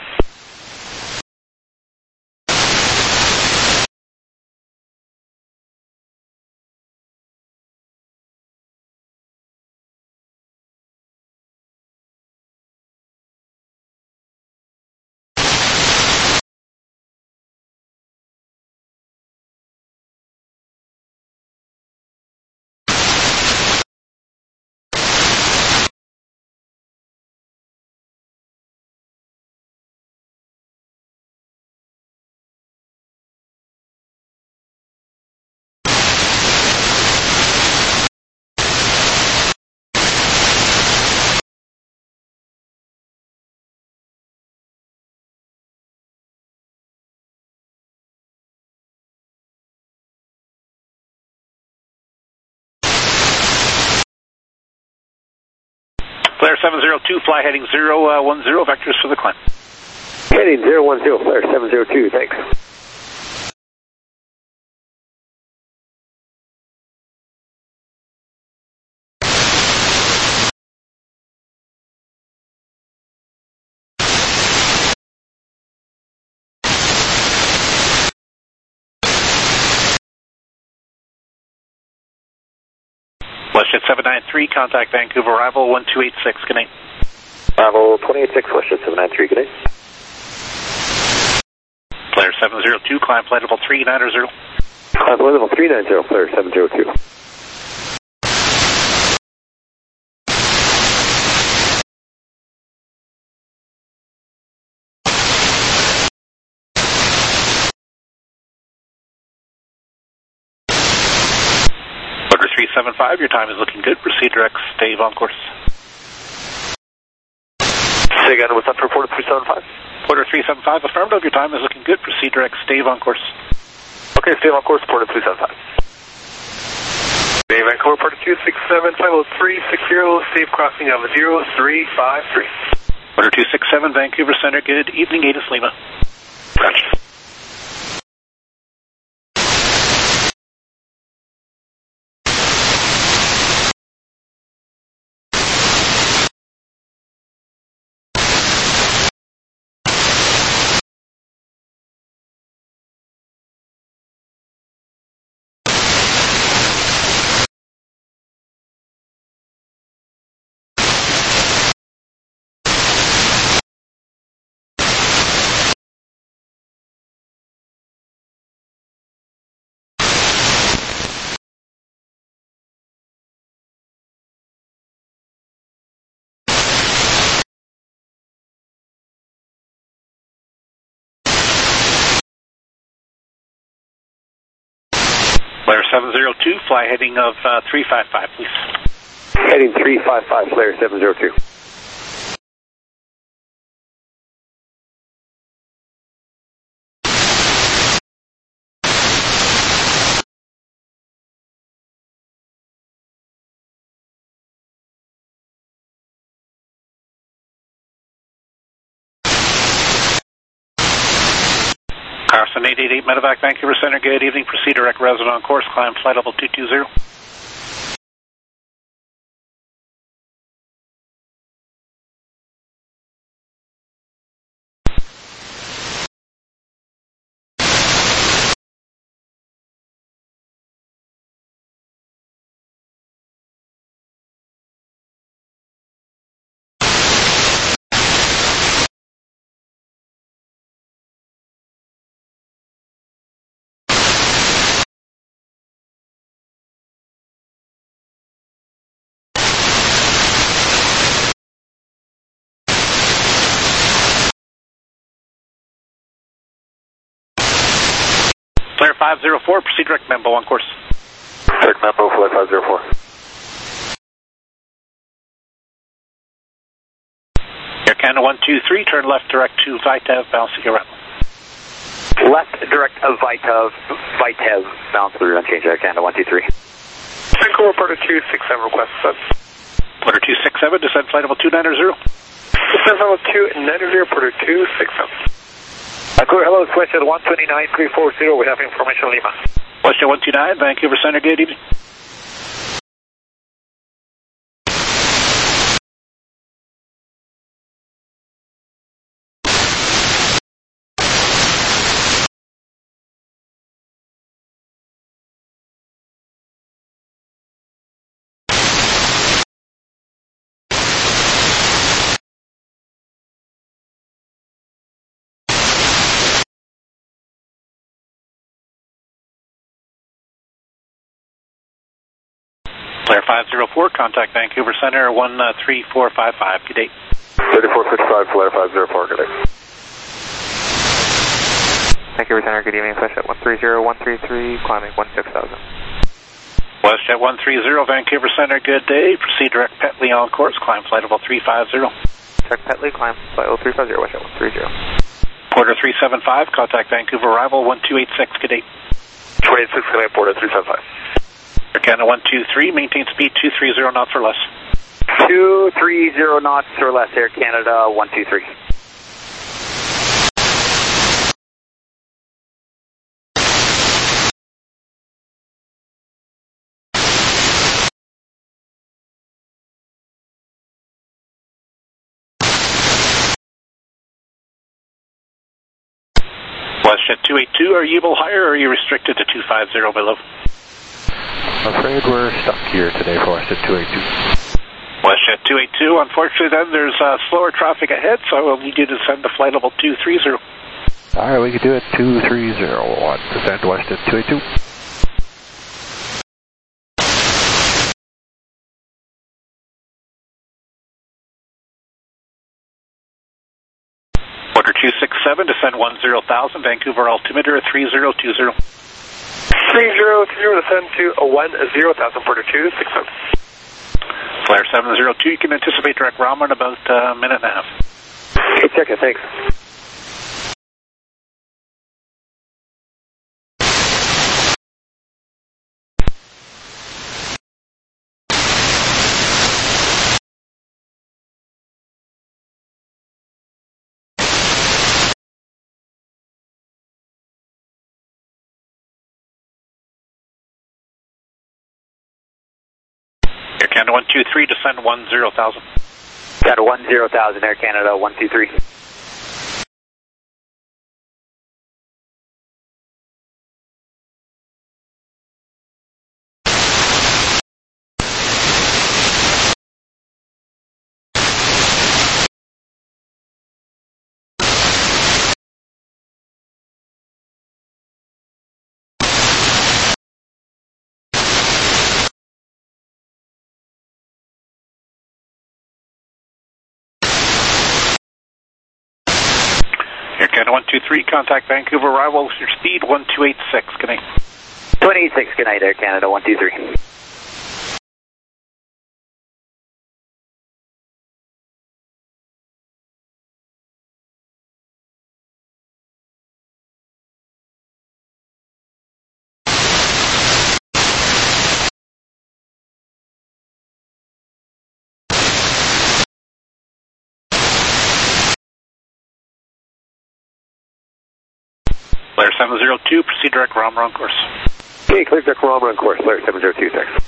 Flare seven zero two, fly heading zero one zero, vectors for the climb. Heading zero one zero, Flare seven zero two, thanks. WestJet seven nine three, contact Vancouver, arrival one two eight six, good night. Arrival twenty eight six, WestJet seven nine three, good night. Flare seven zero two, climb flight level three nine zero. Climb flight level three nine zero, Flare seven zero two. Order three seven five, your time is looking good, proceed direct, stay on course. Say again, what's up for Porter three seven five? Porter three seven five, affirmative, your time is looking good, proceed direct, stay on course. Okay, stay on course, Porter three seven five. Bay Vancouver, Porter two six seven, five oh three six zero, safe crossing of zero three five three. Order two six seven, Vancouver Center, good evening, Atis Lima. Gotcha. Flare seven zero two, fly heading of uh, three five five, please. Heading three five five, Flare seven zero two. Carson eight eight eight, Medevac, Vancouver Center, good evening, proceed direct, resident on course, climb flight level two two zero. five zero four, proceed direct Membo on course. Direct Membo, flight five zero four. Air Canada one two three, turn left direct to Vitev, bouncing around. Left direct of Vitev, Vitev, bound through, unchanged Air Canada one two three. Vancouver, Porter two six seven, request descent. Porter two six seven, descend flight level two nine zero. Descent level two nine zero, Porter two six seven. Vancouver, hello, it's WestJet one two nine three four zero, we have information Lima. WestJet one two nine, Vancouver Center, good evening. Flare five zero four, contact Vancouver Center one three four five five, good day. thirty-four fifty-five, Flare five zero four, good day. Vancouver Center, good evening, WestJet one three zero one three three, climbing one six thousand. WestJet one three zero, Vancouver Center, good day. Proceed direct Petley on course, climb flight level three five zero. Check Petley, climb flight level three five zero, WestJet one three zero. Porter three seven five, contact Vancouver arrival one two eight six, good day. two eight six, good day, Porter three seven five. Air Canada one two three, maintain speed two three zero knots or less. two three zero knots or less, Air Canada one two three. WestJet two eight two, are you able higher or are you restricted to two five zero below? I'm afraid we're stuck here today for WestJet two eight two. WestJet two eight two, unfortunately then there's uh, slower traffic ahead, so I will need you to descend to flight level two three zero. Alright, we could do it two three zero one, descend to WestJet two eight two. Porter two six seven, descend one zero thousand, Vancouver altimeter three zero two zero. three zero two zero, descend to a one zero thousand, Porter two six seven. Flare seven zero two, you can anticipate direct Rama in about a minute and a half. Okay, check it, thanks. Air Canada one two three, descend one zero thousand. Got a one zero thousand, Air Canada one two three. Air Canada one two three, contact Vancouver arrival with your speed one two eight six, good night. two eight six, good night, Air Canada one two three. Flare seven zero two, proceed direct Rama on course. Okay, clear direct Rama on course, Flare seven zero two, thanks.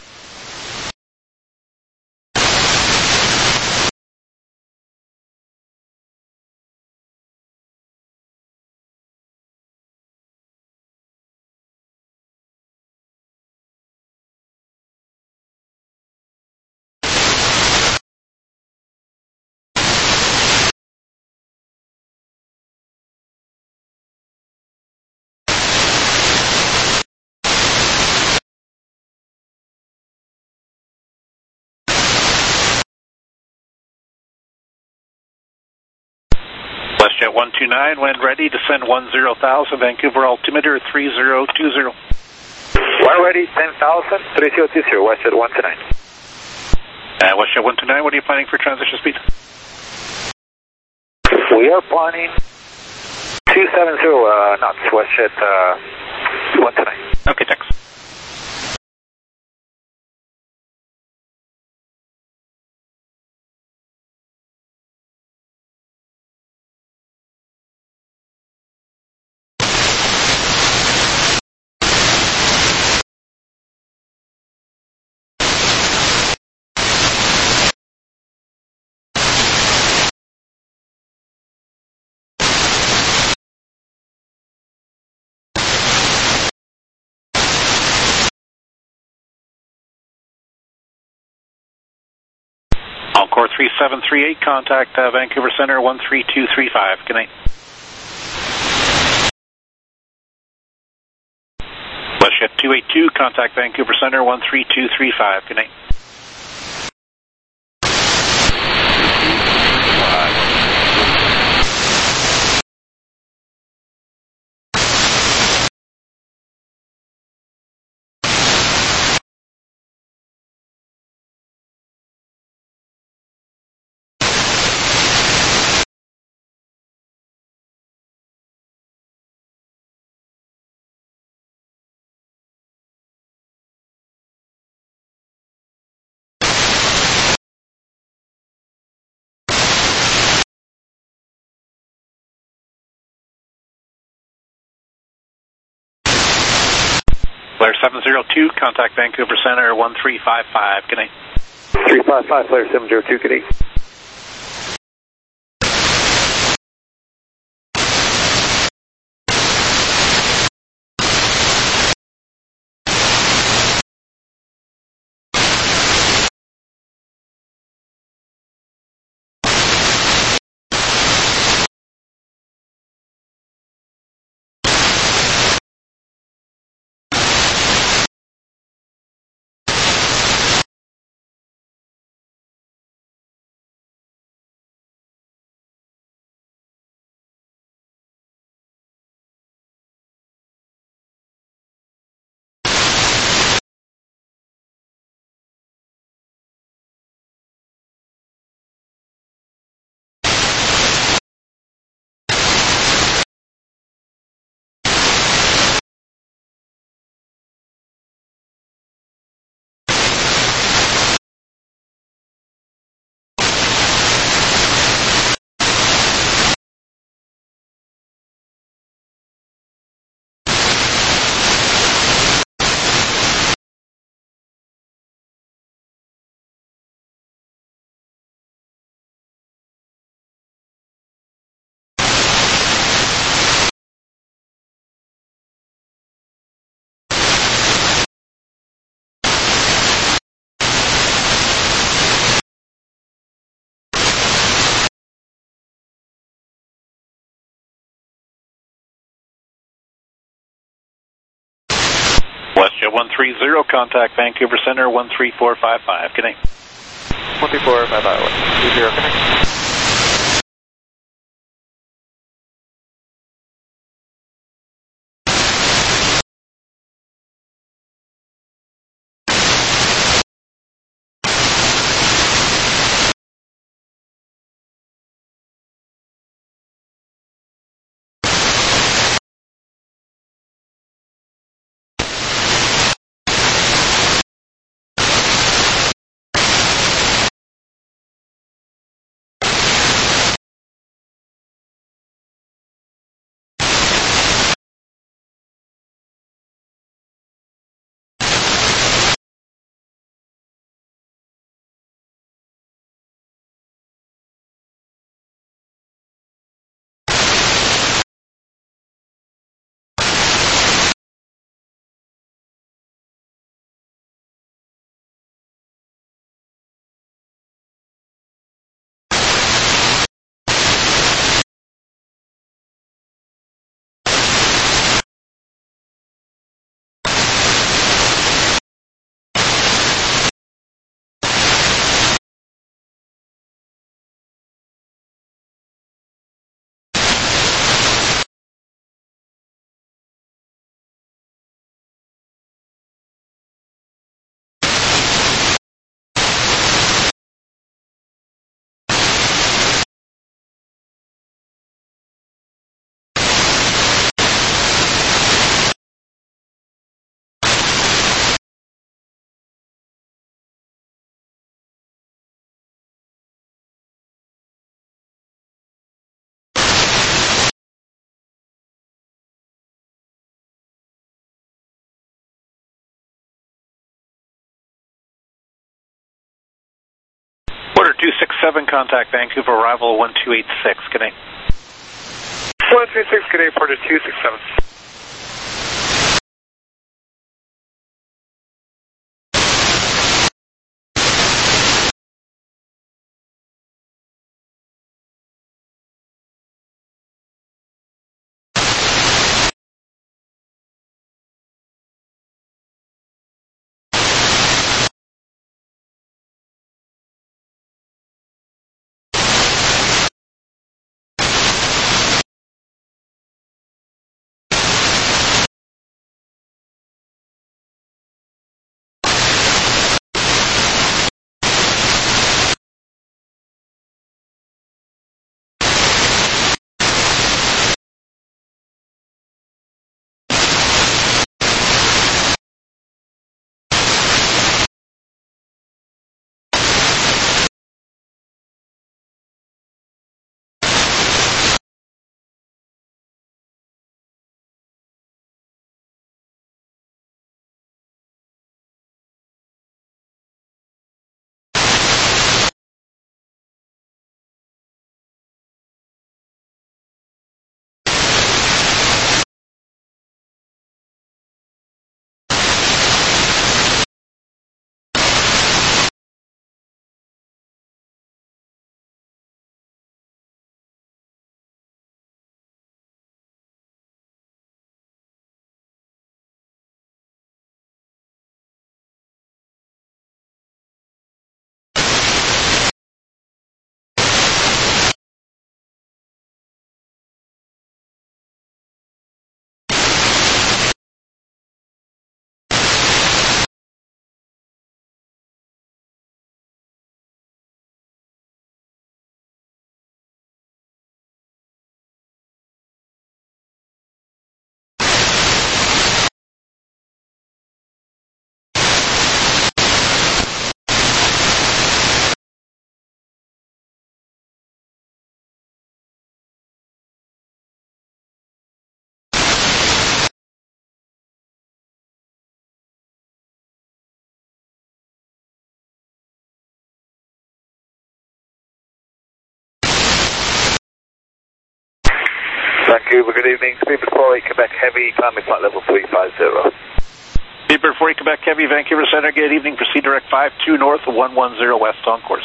WestJet one two nine, when ready, descend one zero thousand, Vancouver altimeter three zero two zero. We're ready, ten thousand, three zero two zero, WestJet one two nine. Uh, WestJet one two nine, what are you planning for transition speed? We are planning two seven zero uh, knots, WestJet uh, one two nine. Okay, thanks. Encore three seven three eight, contact uh, Vancouver Center one three two three five. Good night. WestJet two eight two, contact Vancouver Center one three two three five. Good night. Flare seven zero two, contact Vancouver Center one three five five. Good night. three five five, Flare seven zero two, good night. WestJet one three zero, contact Vancouver Center one three four five five. Good night. one three four five five, one three zero, good night. seven, contact Vancouver, arrival one two eight six, good day. one two six, good day, Porter two six seven. Vancouver, good evening. Speedbird four eight, Quebec Heavy, climbing flight level three five zero. Speedbird four eight, Quebec Heavy, Vancouver Center, good evening. Proceed direct five two north, one one zero west on course.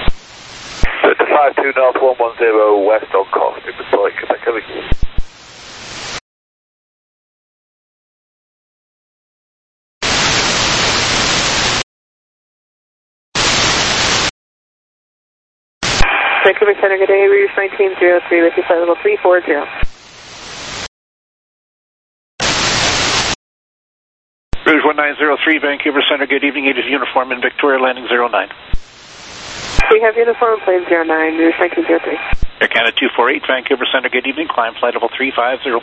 Delta five two north, one one zero west on course. Speedbird four eight, Quebec Heavy. Vancouver Center, good day. Readers nineteen oh three with you, flight level three four zero. Rouge one nine zero three, Vancouver Center, good evening. It is uniform in Victoria, landing zero nine. We have uniform plane zero nine, Readers nineteen oh three. Air Canada two four eight, Vancouver Center, good evening. Climb flight level three five zero.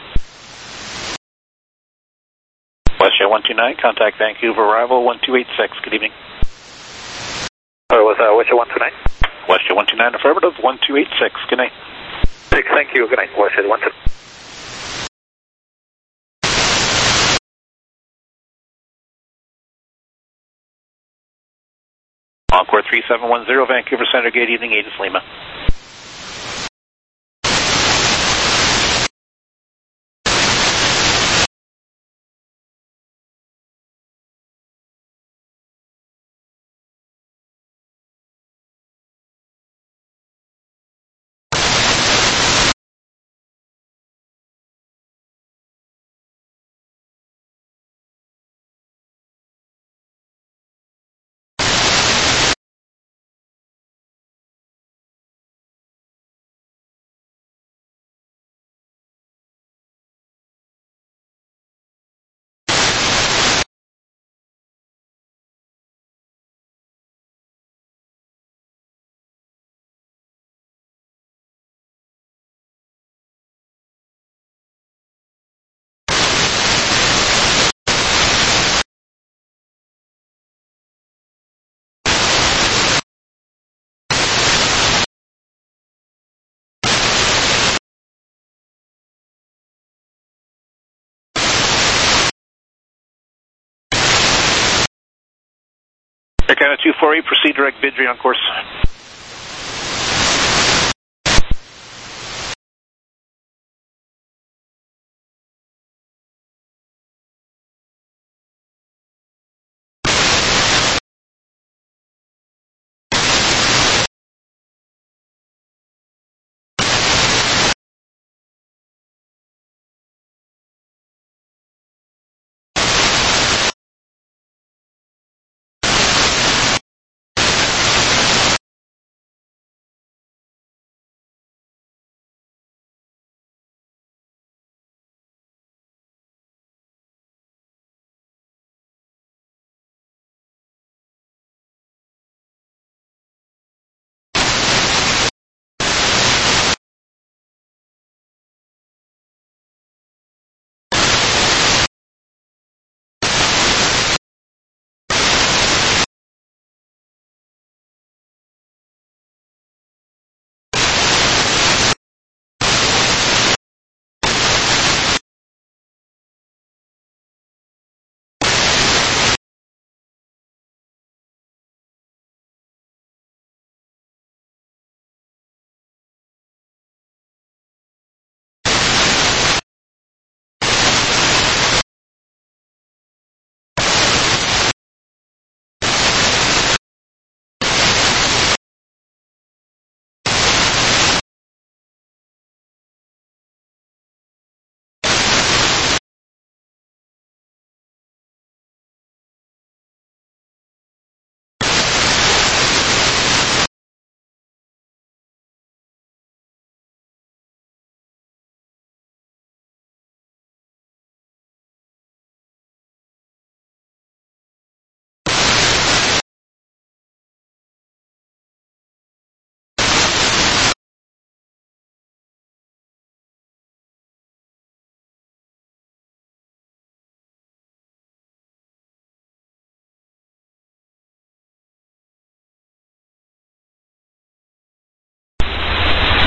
WestJet one two nine, contact Vancouver, arrival one two eight six, good evening. Oh, was that WestJet one two nine? WestJet one two nine, affirmative, one two eight six, good night. Six, thank you, good night. WestJet one two nine. Encore three seven one zero, Vancouver Center, good evening, Aegis Lima. Air Canada two four eight, proceed direct Bidri on course. Delta five two north, one one zero west on course. Speedbird four eight, Quebec Heavy, Vancouver Center, good evening. Speedbird four eight, Quebec Heavy, climbing flight level three five zero.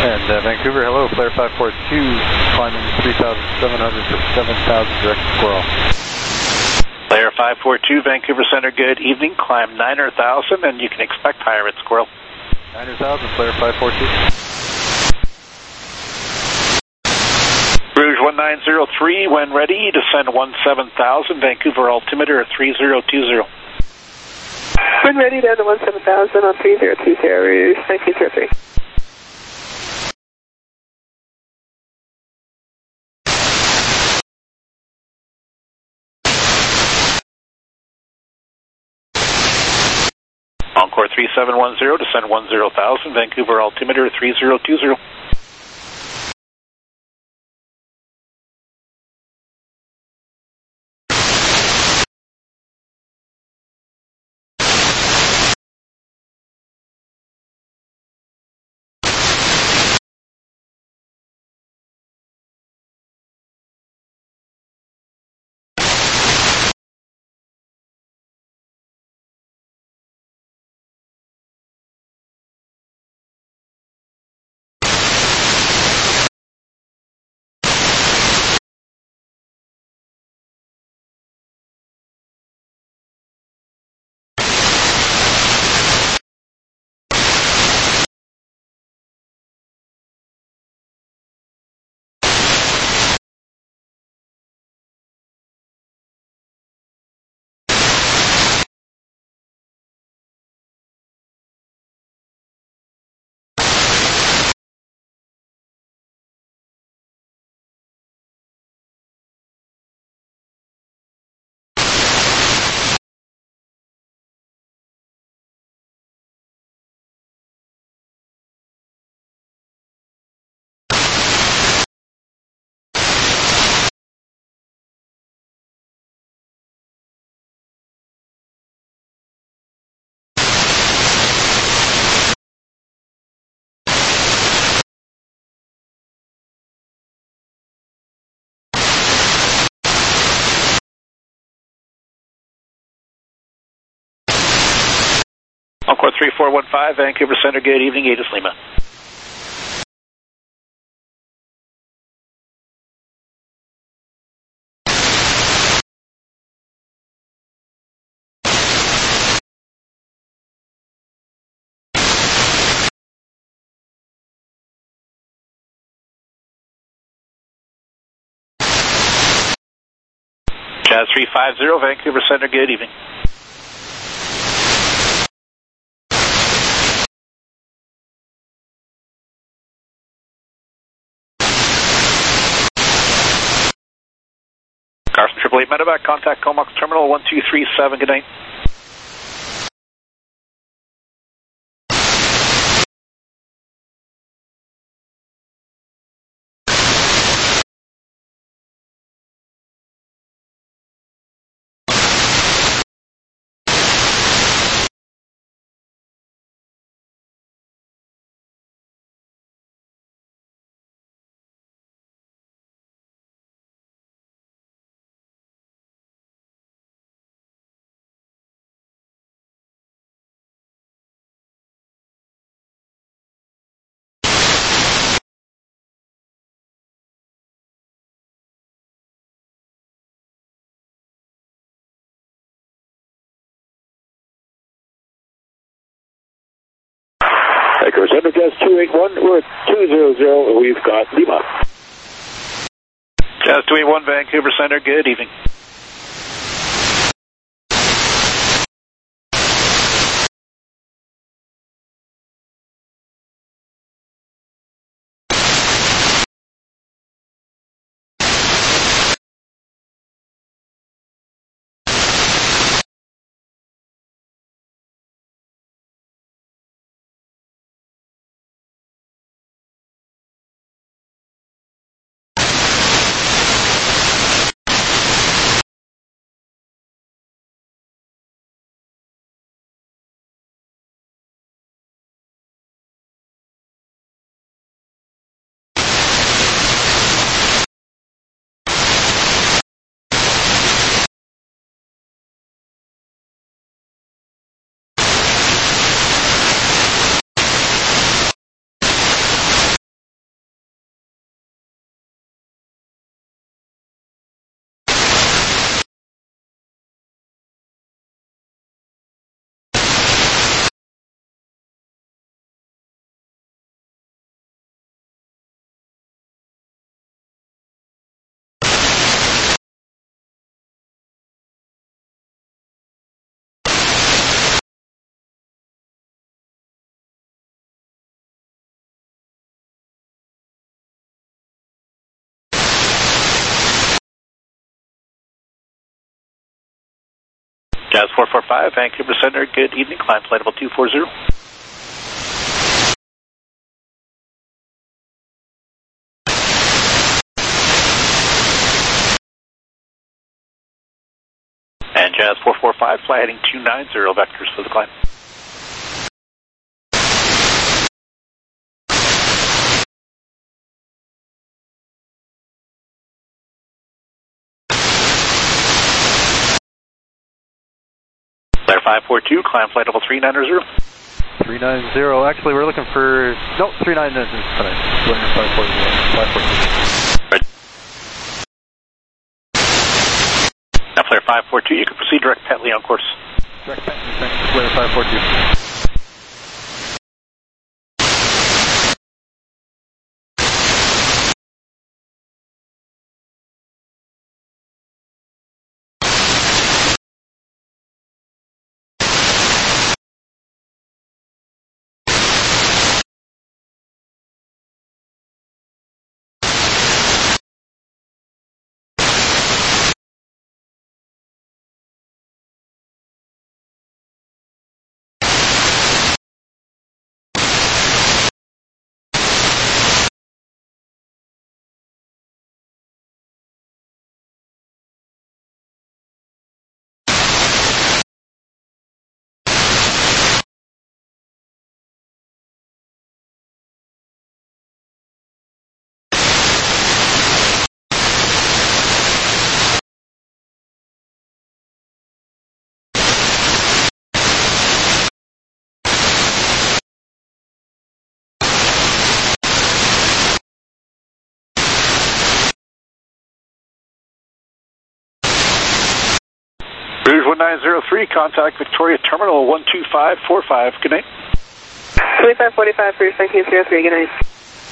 And uh, Vancouver, hello, Flare five four two, climbing three thousand seven hundred for seven thousand direct squirrel. Flare five four two, Vancouver Center, good evening, climb nine thousand, and you can expect higher at Squirrel. nine thousand, Flare five four two. Rouge one nine zero three, when ready, descend one seven thousand, Vancouver altimeter three zero two zero. When ready, down to one seven thousand on three zero two zero, Rouge nineteen zero three. Encore three seven one zero, descend one zero thousand, Vancouver altimeter three zero two zero. Encore three four one five, Vancouver Center, good evening, Aegis Lima. Jazz three five zero, Vancouver Center, good evening. Carson triple eight Medevac, contact Comox Terminal one two three seven, good night. Vancouver Center, Jazz two eight one, we're at two zero zero, and we've got Lima. Jazz two eight one, Vancouver Center, good evening. Jazz four four five, Vancouver Center, good evening, climb flight level two four zero. And Jazz four four five, fly heading two nine zero vectors for the climb. Flare five four two, climb flight level three nine zero. three nine zero, actually we're looking for, no, three nine zero, five four zero, five four two. Right. Now flare five four two, you can proceed direct Petley on course. Direct Petley, thanks, flare five four two. Rouge one nine zero three, contact Victoria Terminal one two five four five. Good night. twenty-five forty-five for your second zero three. Good night.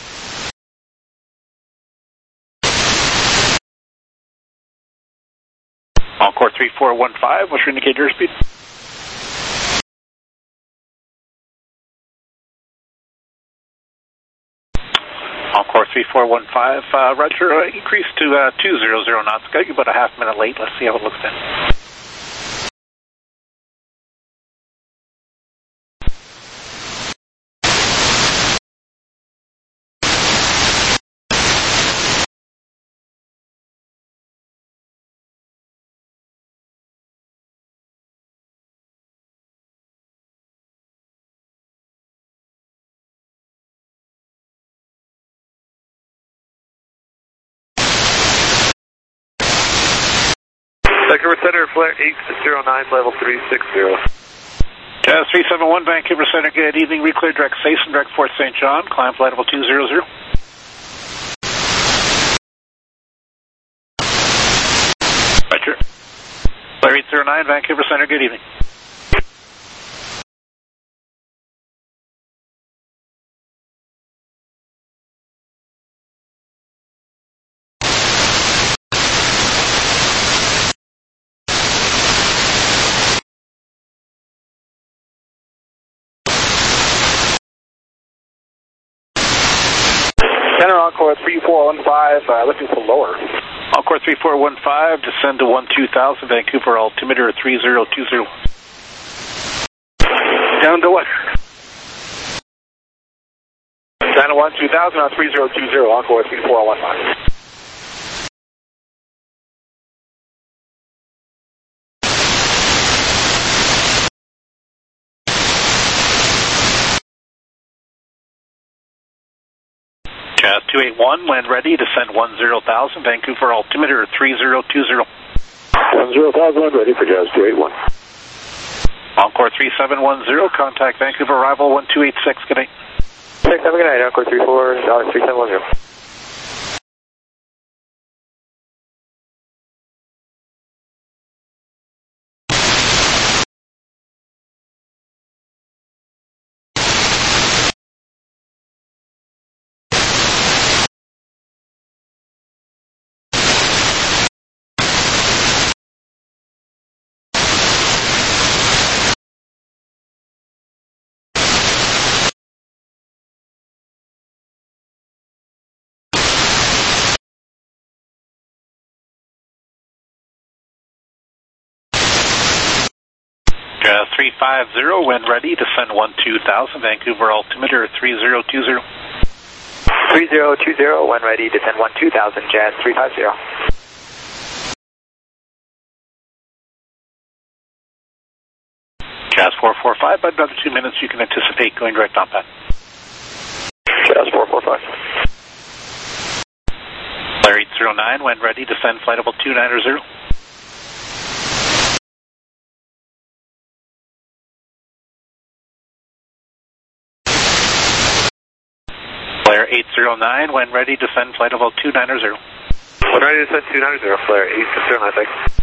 Encore three four one five, what's your indicator speed? Encore three four one five, uh, Roger, uh, increase to uh, two hundred knots. Got you about a half minute late. Let's see how it looks then. Vancouver Center, flare eight zero nine, level three six zero. Jazz three seven one, Vancouver Center, good evening. Reclear direct Station, direct Fort Saint John, climb flight level two zero zero. Roger. Flare eight zero nine, Vancouver Center, good evening. Center Encore three four one five, uh, looking for lower. Encore three four one five, descend to one two thousand, Vancouver altimeter three zero two zero. Down to what? Down to one two thousand on three zero two zero, Encore three four one five. Jazz two eight one, when ready, descend one zero thousand, Vancouver altimeter three zero two zero. one zero thousand, ready for Jazz two eight one. Encore three seven one zero, contact Vancouver arrival one two eight six, good night. Six, have a good night, Encore three four, three seven one zero. Jazz three five zero, when ready, descend one two thousand, Vancouver altimeter three zero two zero. three zero two zero, when ready, descend one two thousand, Jazz three five zero. Jazz four four five, about another two minutes you can anticipate going direct on pad. Jazz four four five. Flare eight zero nine, when ready, descend flight level two nine zero. Flare eight zero nine, when ready, descend flight level two nine zero. When ready, descend two nine zero, flare eight zero nine, thanks.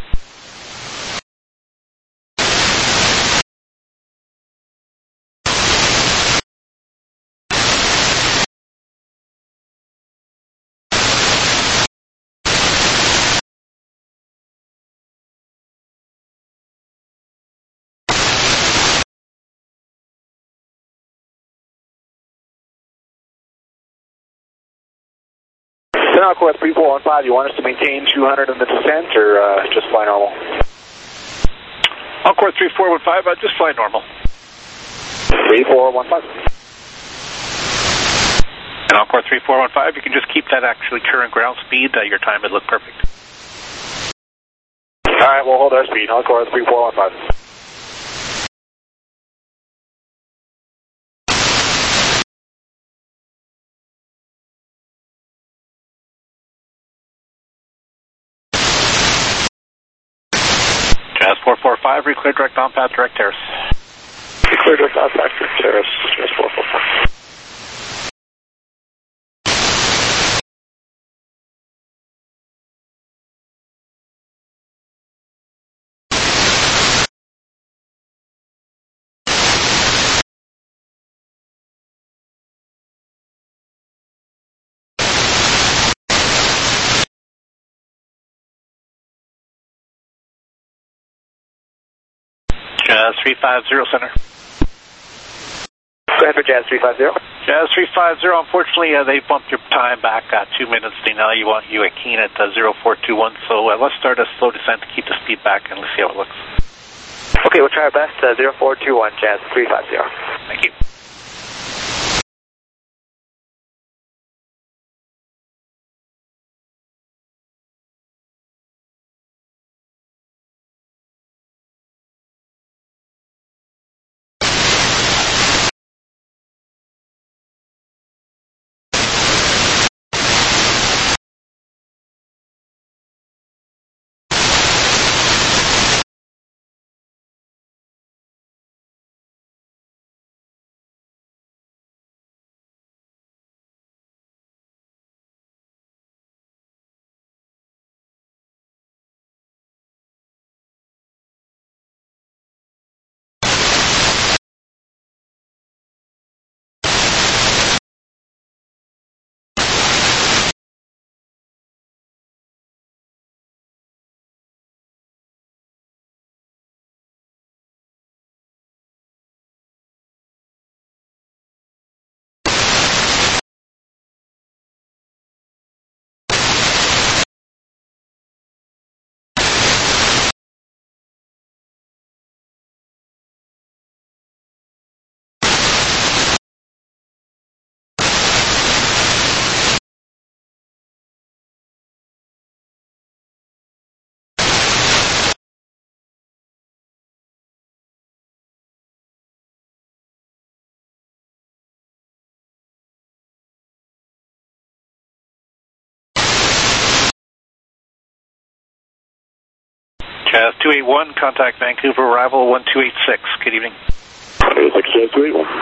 Encore three four one five, you want us to maintain two hundred in the descent or uh, just fly normal? Encore three four one five, uh, just fly normal. three four one five. And Encore three four one five, you can just keep that actually current ground speed, uh, your time would look perfect. Alright, we'll hold our speed, Encore three four one five. Jazz four four five, reclear direct on path, direct terrace. Reclear direct on path, direct terrace, Jazz four four five. Jazz three five zero, center. Go ahead for Jazz three five zero. Jazz three five zero, unfortunately, uh, they bumped your time back uh, two minutes. They now you want you at Keen at uh, zero four two one, so uh, let's start a slow descent to keep the speed back and let's see how it looks. Okay, we'll try our best, uh, zero four two one, Jazz three five zero. Thank you. Jazz two eight one, contact Vancouver, arrival one two eight six. Good evening. one two eight six, Jazz two eight one.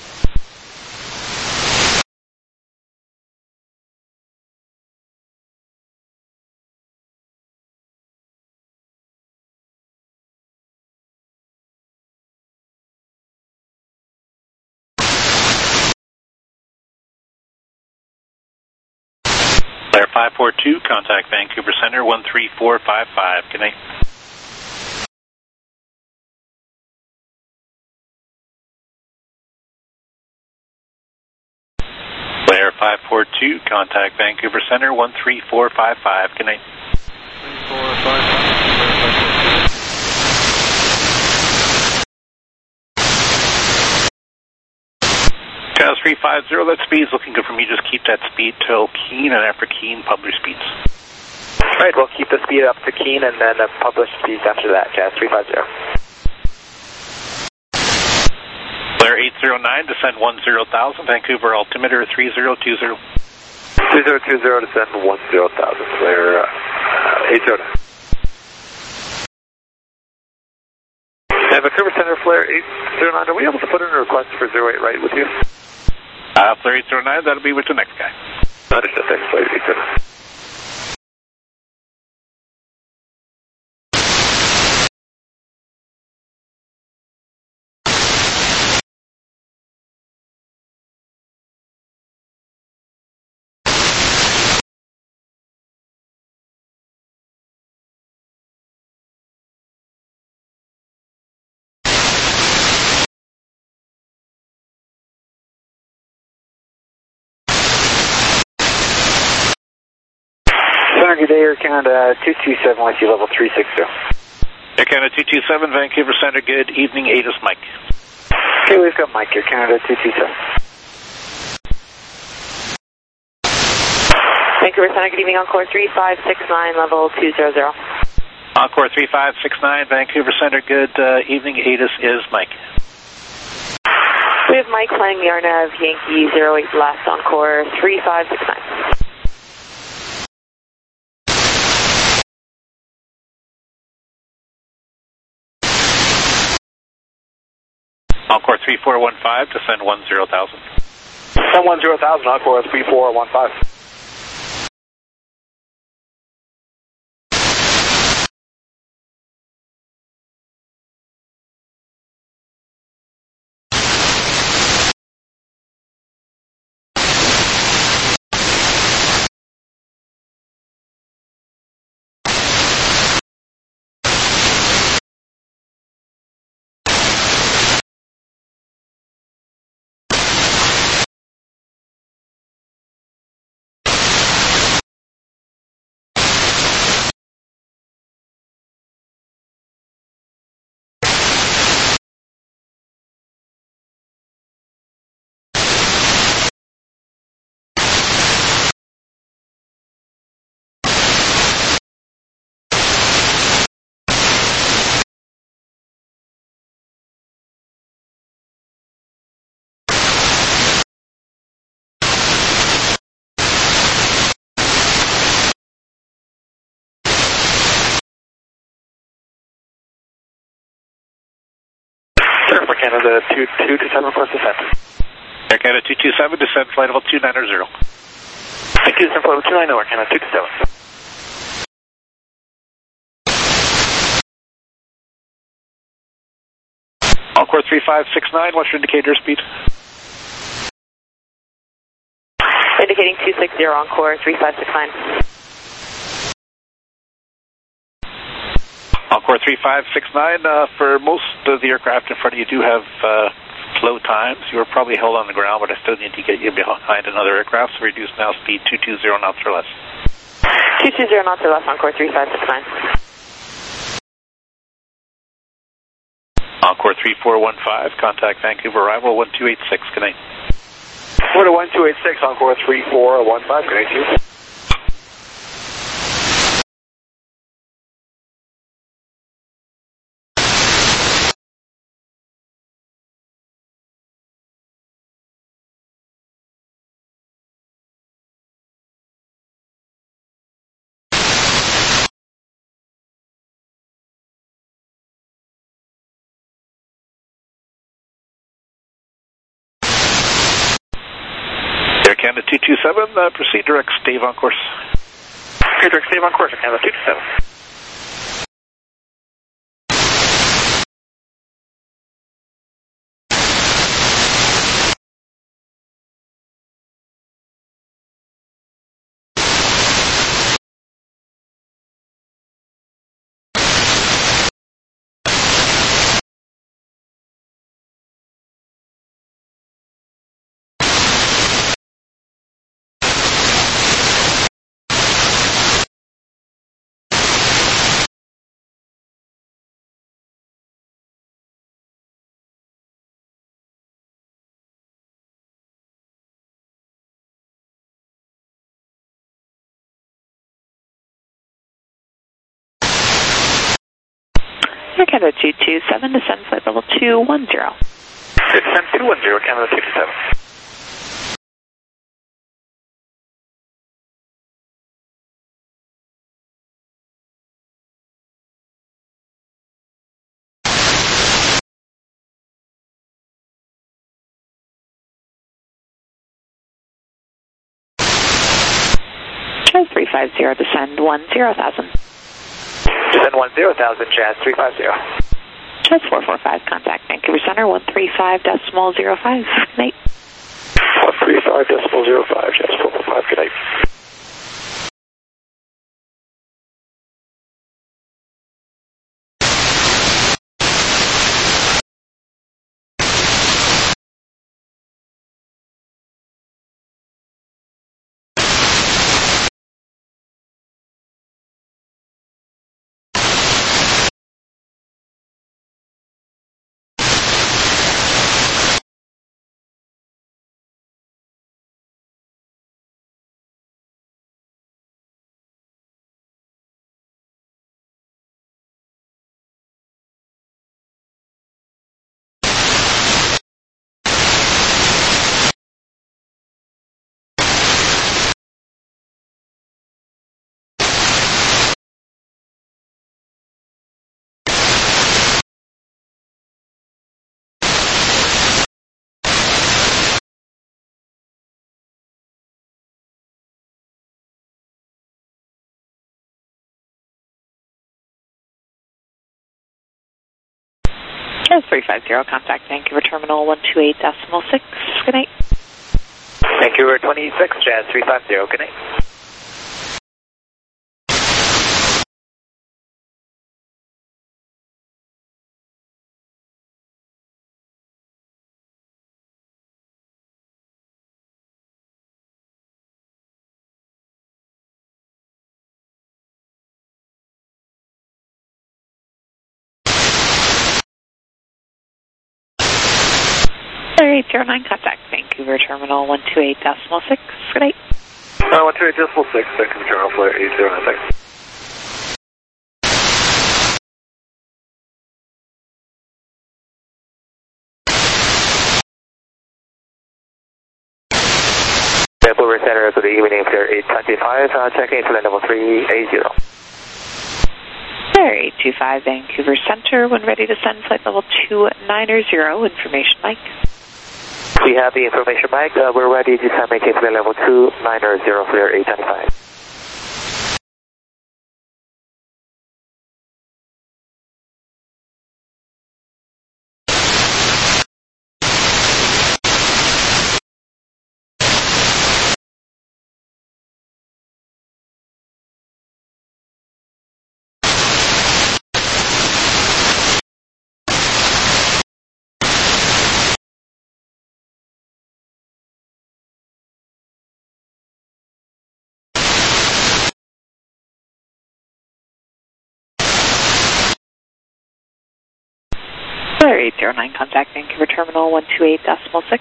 Flare five four two, contact Vancouver Center one three four five five. Good night. Flare five four two, contact Vancouver Center one three four five five. Good night. three four five five. three five zero, that speed is looking good for me. Just keep that speed till Keene, and after Keene, publish speeds. All right, we'll keep the speed up to Keene and then uh, publish speeds after that, Jazz three five zero. Flare eight zero nine, descend one zero thousand, Vancouver altimeter three zero two zero. three zero two zero, descend one zero thousand, flare uh, eight zero nine. And Vancouver Center, flare eight zero nine, are we able to put in a request for zero eight right with you? Uh, flare eight zero nine, that'll be with the next guy. Understood, thanks, flare eight zero nine. Good day, Air Canada two two seven, with you level three six zero. Air Canada two two seven, Vancouver Center, good evening, A T I S Mike. Okay, we've got Mike, Air Canada two two seven. Vancouver Center, good evening, Encore three five six nine, level two zero zero. Encore three five six nine, Vancouver Center, good uh, evening, A T I S is Mike. We have Mike flying the R N A V Yankee zero eight left, Encore three five six nine. Encore three four one five, descend one zero thousand. Descend one zero thousand, Encore three four one five. Air Canada two two seven, request descent. Air Canada two two seven, descend flight level two nine zero. Thank you, descend flight level two nine zero, Air Canada two two seven. Encore three five six nine, what's your indicator speed? Indicating two six zero, Encore three five six nine. Encore three five six nine, uh, for most of the aircraft in front of you do have uh, slow times. You were probably held on the ground, but I still need to get you behind another aircraft, so reduce now speed two two zero knots or less. two two zero knots or less, Encore three five six nine. Encore three four one five, contact Vancouver arrival one two eight six, good night. Florida one two eight six, Encore three four one five, good night to you. Canada two two seven, uh, proceed direct, stay on course. Okay, direct, stay on course, Canada two two seven. Air Canada two two seven, descend flight level two one zero. Descend two one zero, Canada two two seven. Jazz three five zero, descend one zero thousand. Descend one zero thousand, Jazz three five zero. Jazz four four five, contact Vancouver Center one three five decimal zero five. Good night. one three five decimal zero five, Jazz four four five, good night. Jazz three five zero, contact Vancouver Terminal one two eight decimal six. Good night. Vancouver twenty-six, Jazz three five zero, good night. eight zero nine, contact Vancouver Terminal one two eight decimal six. Good night. Uh, one two eight decimal six, Vancouver Terminal Flare eight zero nine six. Vancouver Center, good evening, Flare eight twenty-five, uh, checking in flight level three eight zero. Flare eight two five, Vancouver Center, when ready to send flight level two nine zero, information Mike. We have the information, Mike. Uh, we're ready to time maintain flight level two nine zero, Flare eight twenty-five. Flare eight zero nine, contact Vancouver Terminal one two eight decimal six.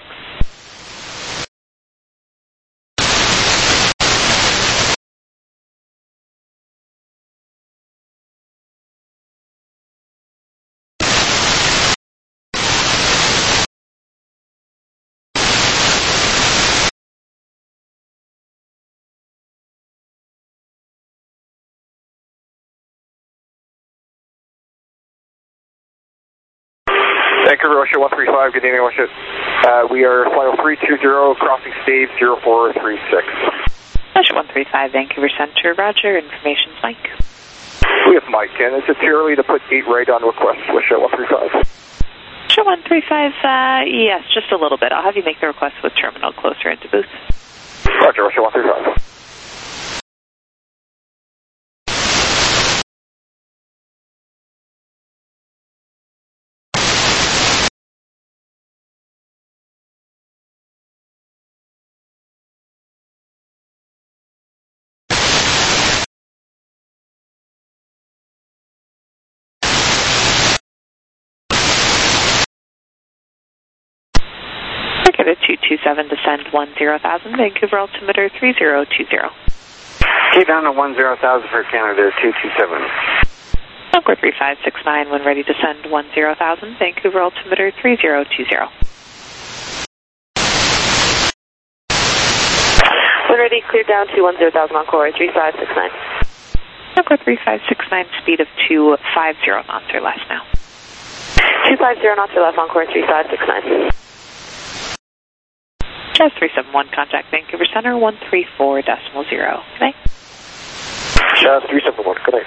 Vancouver Russia one three five, good evening Russia. Uh, we are flight level three two zero, crossing stage zero four three six. Russia one three five, Vancouver Center, roger, information's Mike. We have Mike, and is it too early to put eight right on request, Russia one three five? Russia one three five, uh, yes, just a little bit. I'll have you make the request with terminal closer into booth. Roger, Russia one three five. Canada two two seven, descend one zero thousand, Vancouver altimeter three zero two zero. Keep down to one zero thousand for Canada two two seven. Encore three five six nine when ready to send one zero thousand, Vancouver altimeter three zero two zero. When ready, clear down to one zero thousand, Encore three five six nine. Encore three five six nine, speed of two fifty knots or less now. two fifty knots or less, Encore three five six nine. Just three seven one, contact Vancouver Center one three four decimal zero. Good night. Just three seven one, good night.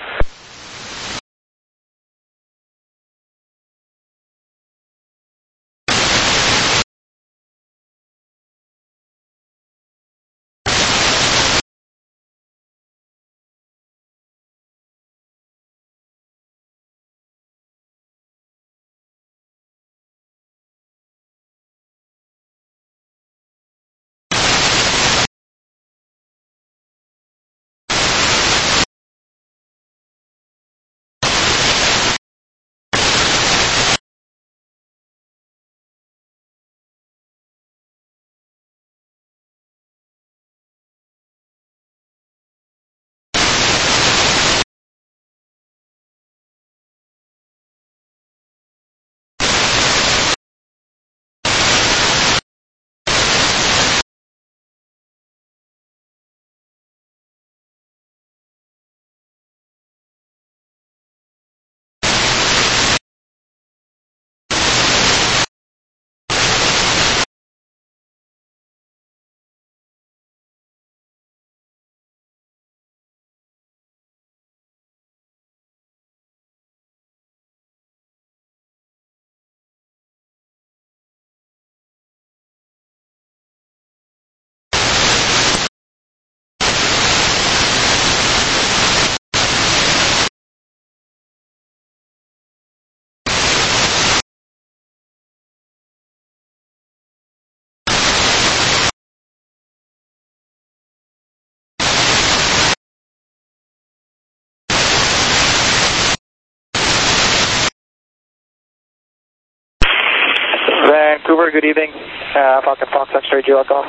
Vancouver, good evening. Uh, Falcon Fox X-ray, Juliet Golf.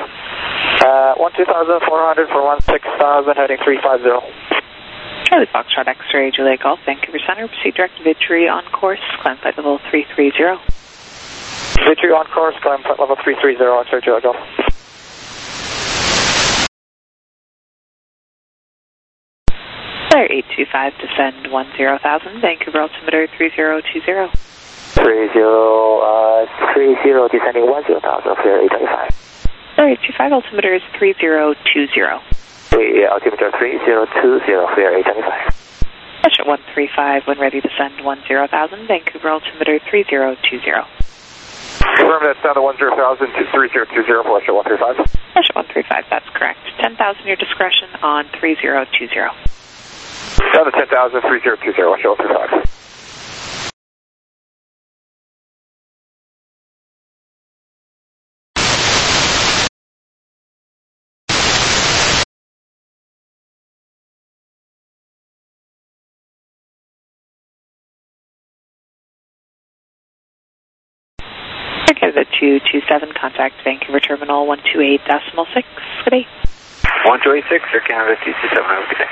Uh, one two thousand four hundred for one six thousand, heading three five zero. Charlie Foxtrot X-ray, Juliet Golf, Vancouver Center. Proceed direct to Vitry on course, climb flight level three three zero. Vitry on course, climb flight level three three zero, X-ray, Juliet Golf. Flyer eight two five, descend one zero thousand, Vancouver altimeter three zero two zero. three zero, uh, three zero, descending one zero thousand, flare eight twenty-five. Flyer eight two five, altimeter is three zero two zero. Three, uh, altimeter three zero two zero, flare eight twenty-five. Flash at one three five when ready to send one zero thousand, Vancouver altimeter three zero two zero. Confirm that's down to one zero thousand to three zero two zero, flash at one three five. Flash at one three five, that's correct. ten thousand your discretion on three zero two zero. Down to ten thousand, three zero two zero, flash at one three five. Canada two two seven, contact Vancouver Terminal one two eight decimal six. Good day. one two eight six, Air Canada two two seven, have a good day.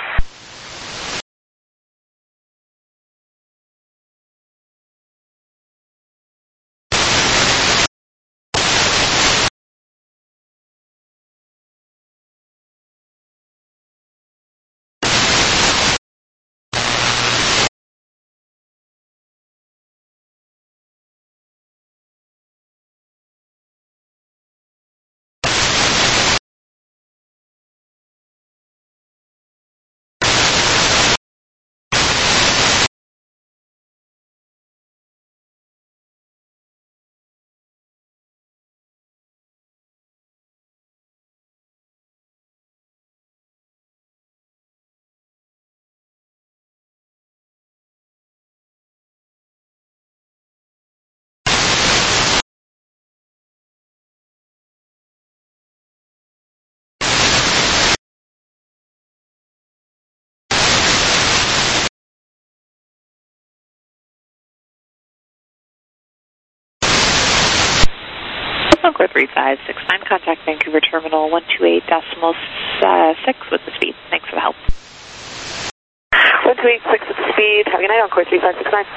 Vancouver three five six nine, contact Vancouver Terminal one two eight decimal six with the speed. Thanks for the help. one two eight six at speed. Have a good night on course three five six nine.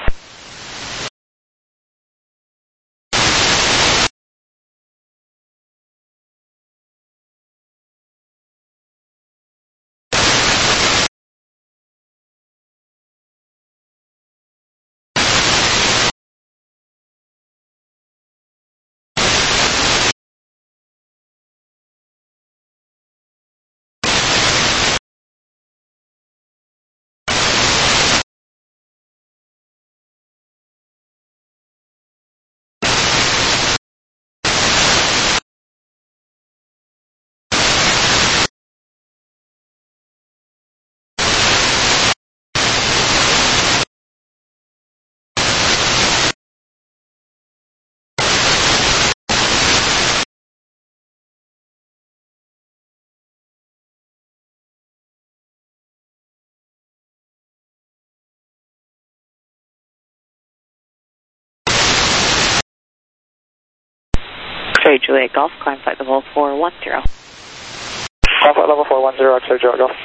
X-ray Juliet Golf, climb flight level four one zero. Climb flight level four one zero, X-ray Juliet Golf.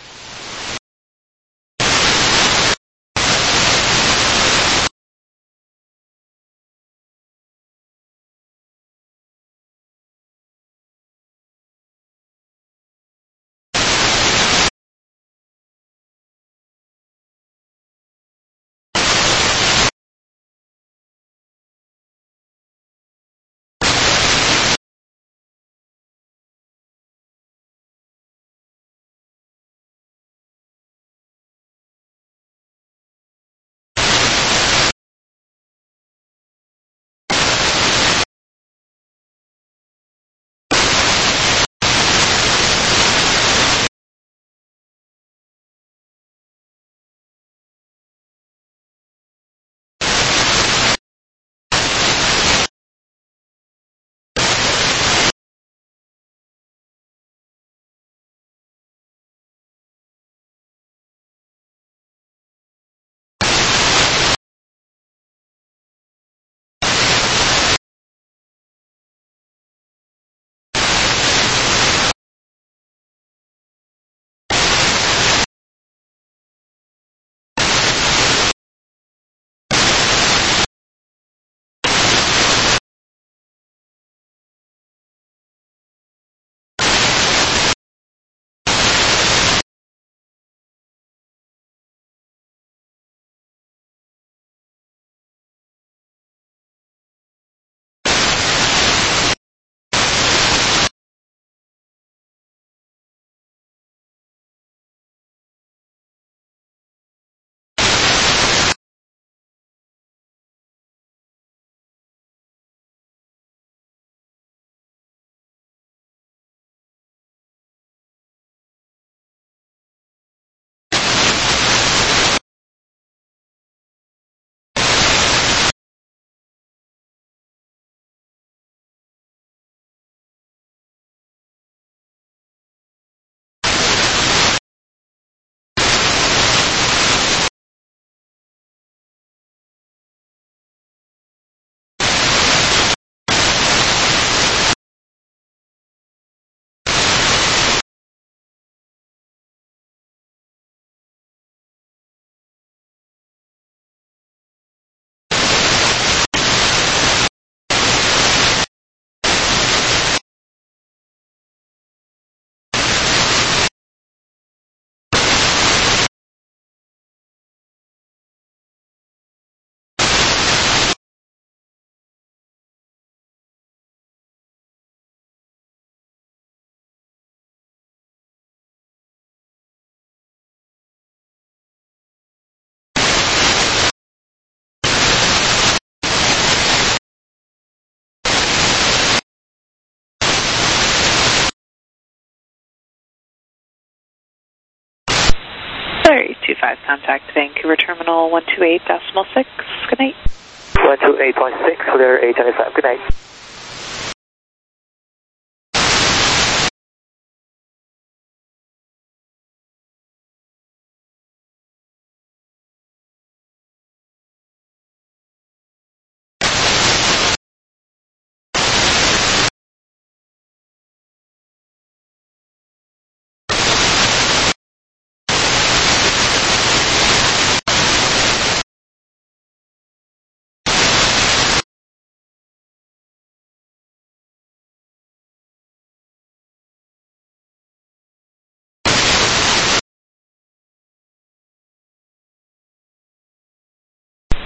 Sorry, two five, contact Vancouver Terminal one two eight decimal six. Good night. one two eight point six, clear eight seventy-five. Good night.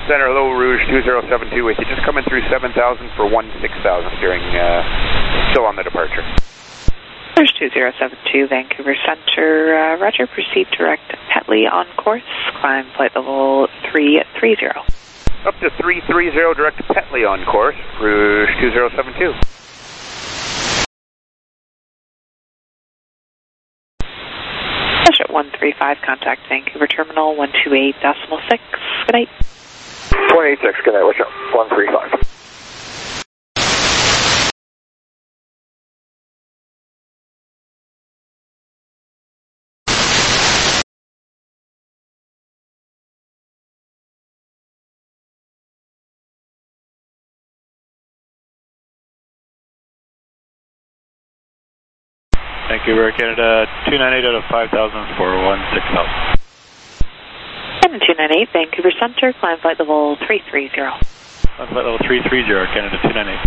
Center, hello, Rouge two zero seven two with you. Just coming through seven thousand for one six thousand steering, uh, still on the departure. Rouge two zero seven two, Vancouver Center, uh, roger, proceed direct Petley on course, climb flight level three three zero. Up to three three zero, direct Petley on course, Rouge two zero seven two. At one three five, contact Vancouver Terminal one two eight decimal six. Good night. one eight six, good night, what's up? one three five. Vancouver, Canada, two nine eight out of five thousand for one six thousand. Canada two nine eight, Vancouver Center, climb flight level three three zero. Climb flight level three three zero, Canada two nine eight.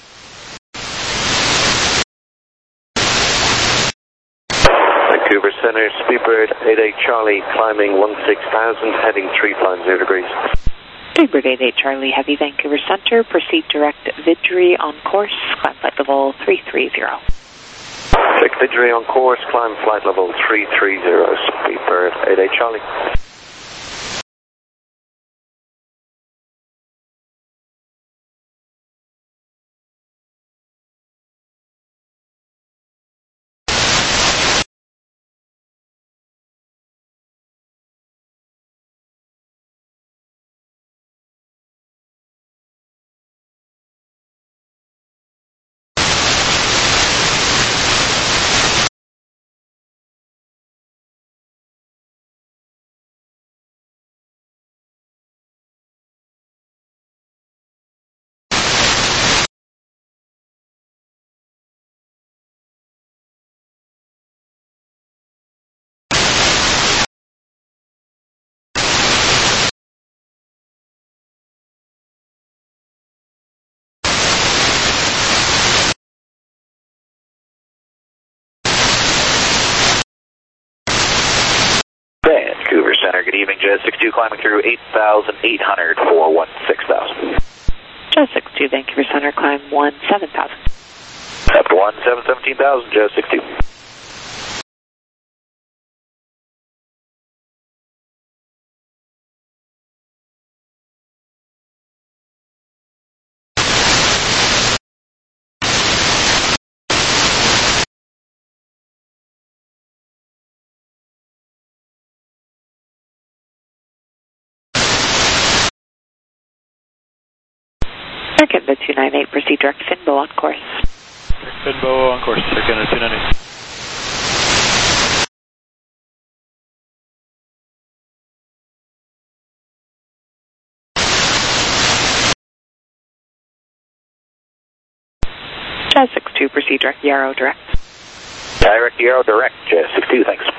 Vancouver Center, Speedbird eight eight Charlie, climbing one six thousand, heading three five zero degrees. Speedbird eight eight Charlie, Heavy, Vancouver Center, proceed direct Vidri on course, climb flight level three three zero. Vic Vidri on course, climb flight level three three zero, Speedbird eight eight Charlie. Vancouver Center, good evening, Jet six two, climbing through eight thousand eight hundred for one six thousand. Jet six two, Vancouver Center, climb one seven thousand. Up to one seven seventeen thousand, Jet six two. Canada two nine eight, proceed direct Finbo on course. Direct Finbo on course, Canada two nine eight. Jet six two, proceed direct Yarrow direct. Direct Yarrow direct, Jet six two, thanks.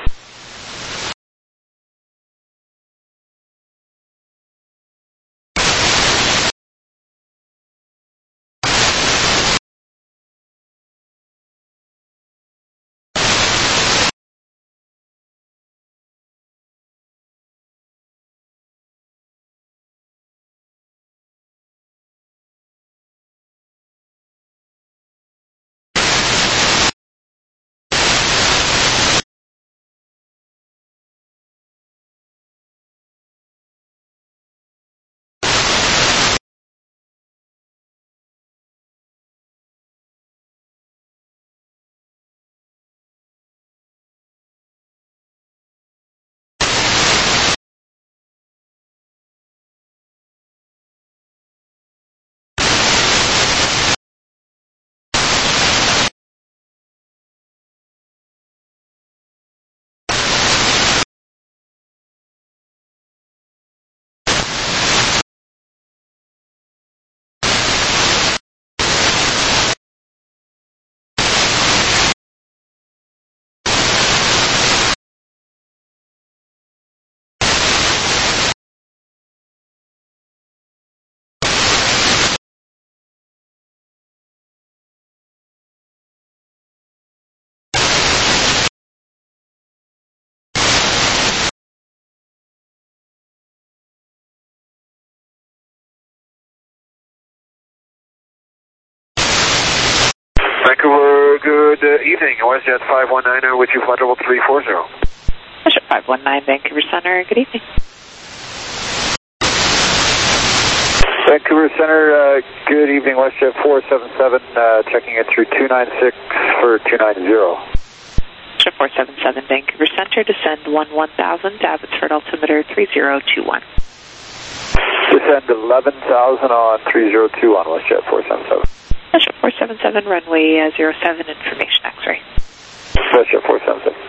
Vancouver, good uh, evening. WestJet five one nine with you, flight level three four zero. WestJet five one nine, Vancouver Center, good evening. Vancouver Center, uh, good evening, WestJet four seven seven, uh, checking in through two nine six for two nine zero. WestJet four seven seven, Vancouver Center, descend one one thousand to Abbotsford altimeter three zero two one. Descend eleven thousand on three zero two on WestJet four seven seven. WestJet four seven seven, runway uh, zero seven, information X-ray. WestJet four seven seven.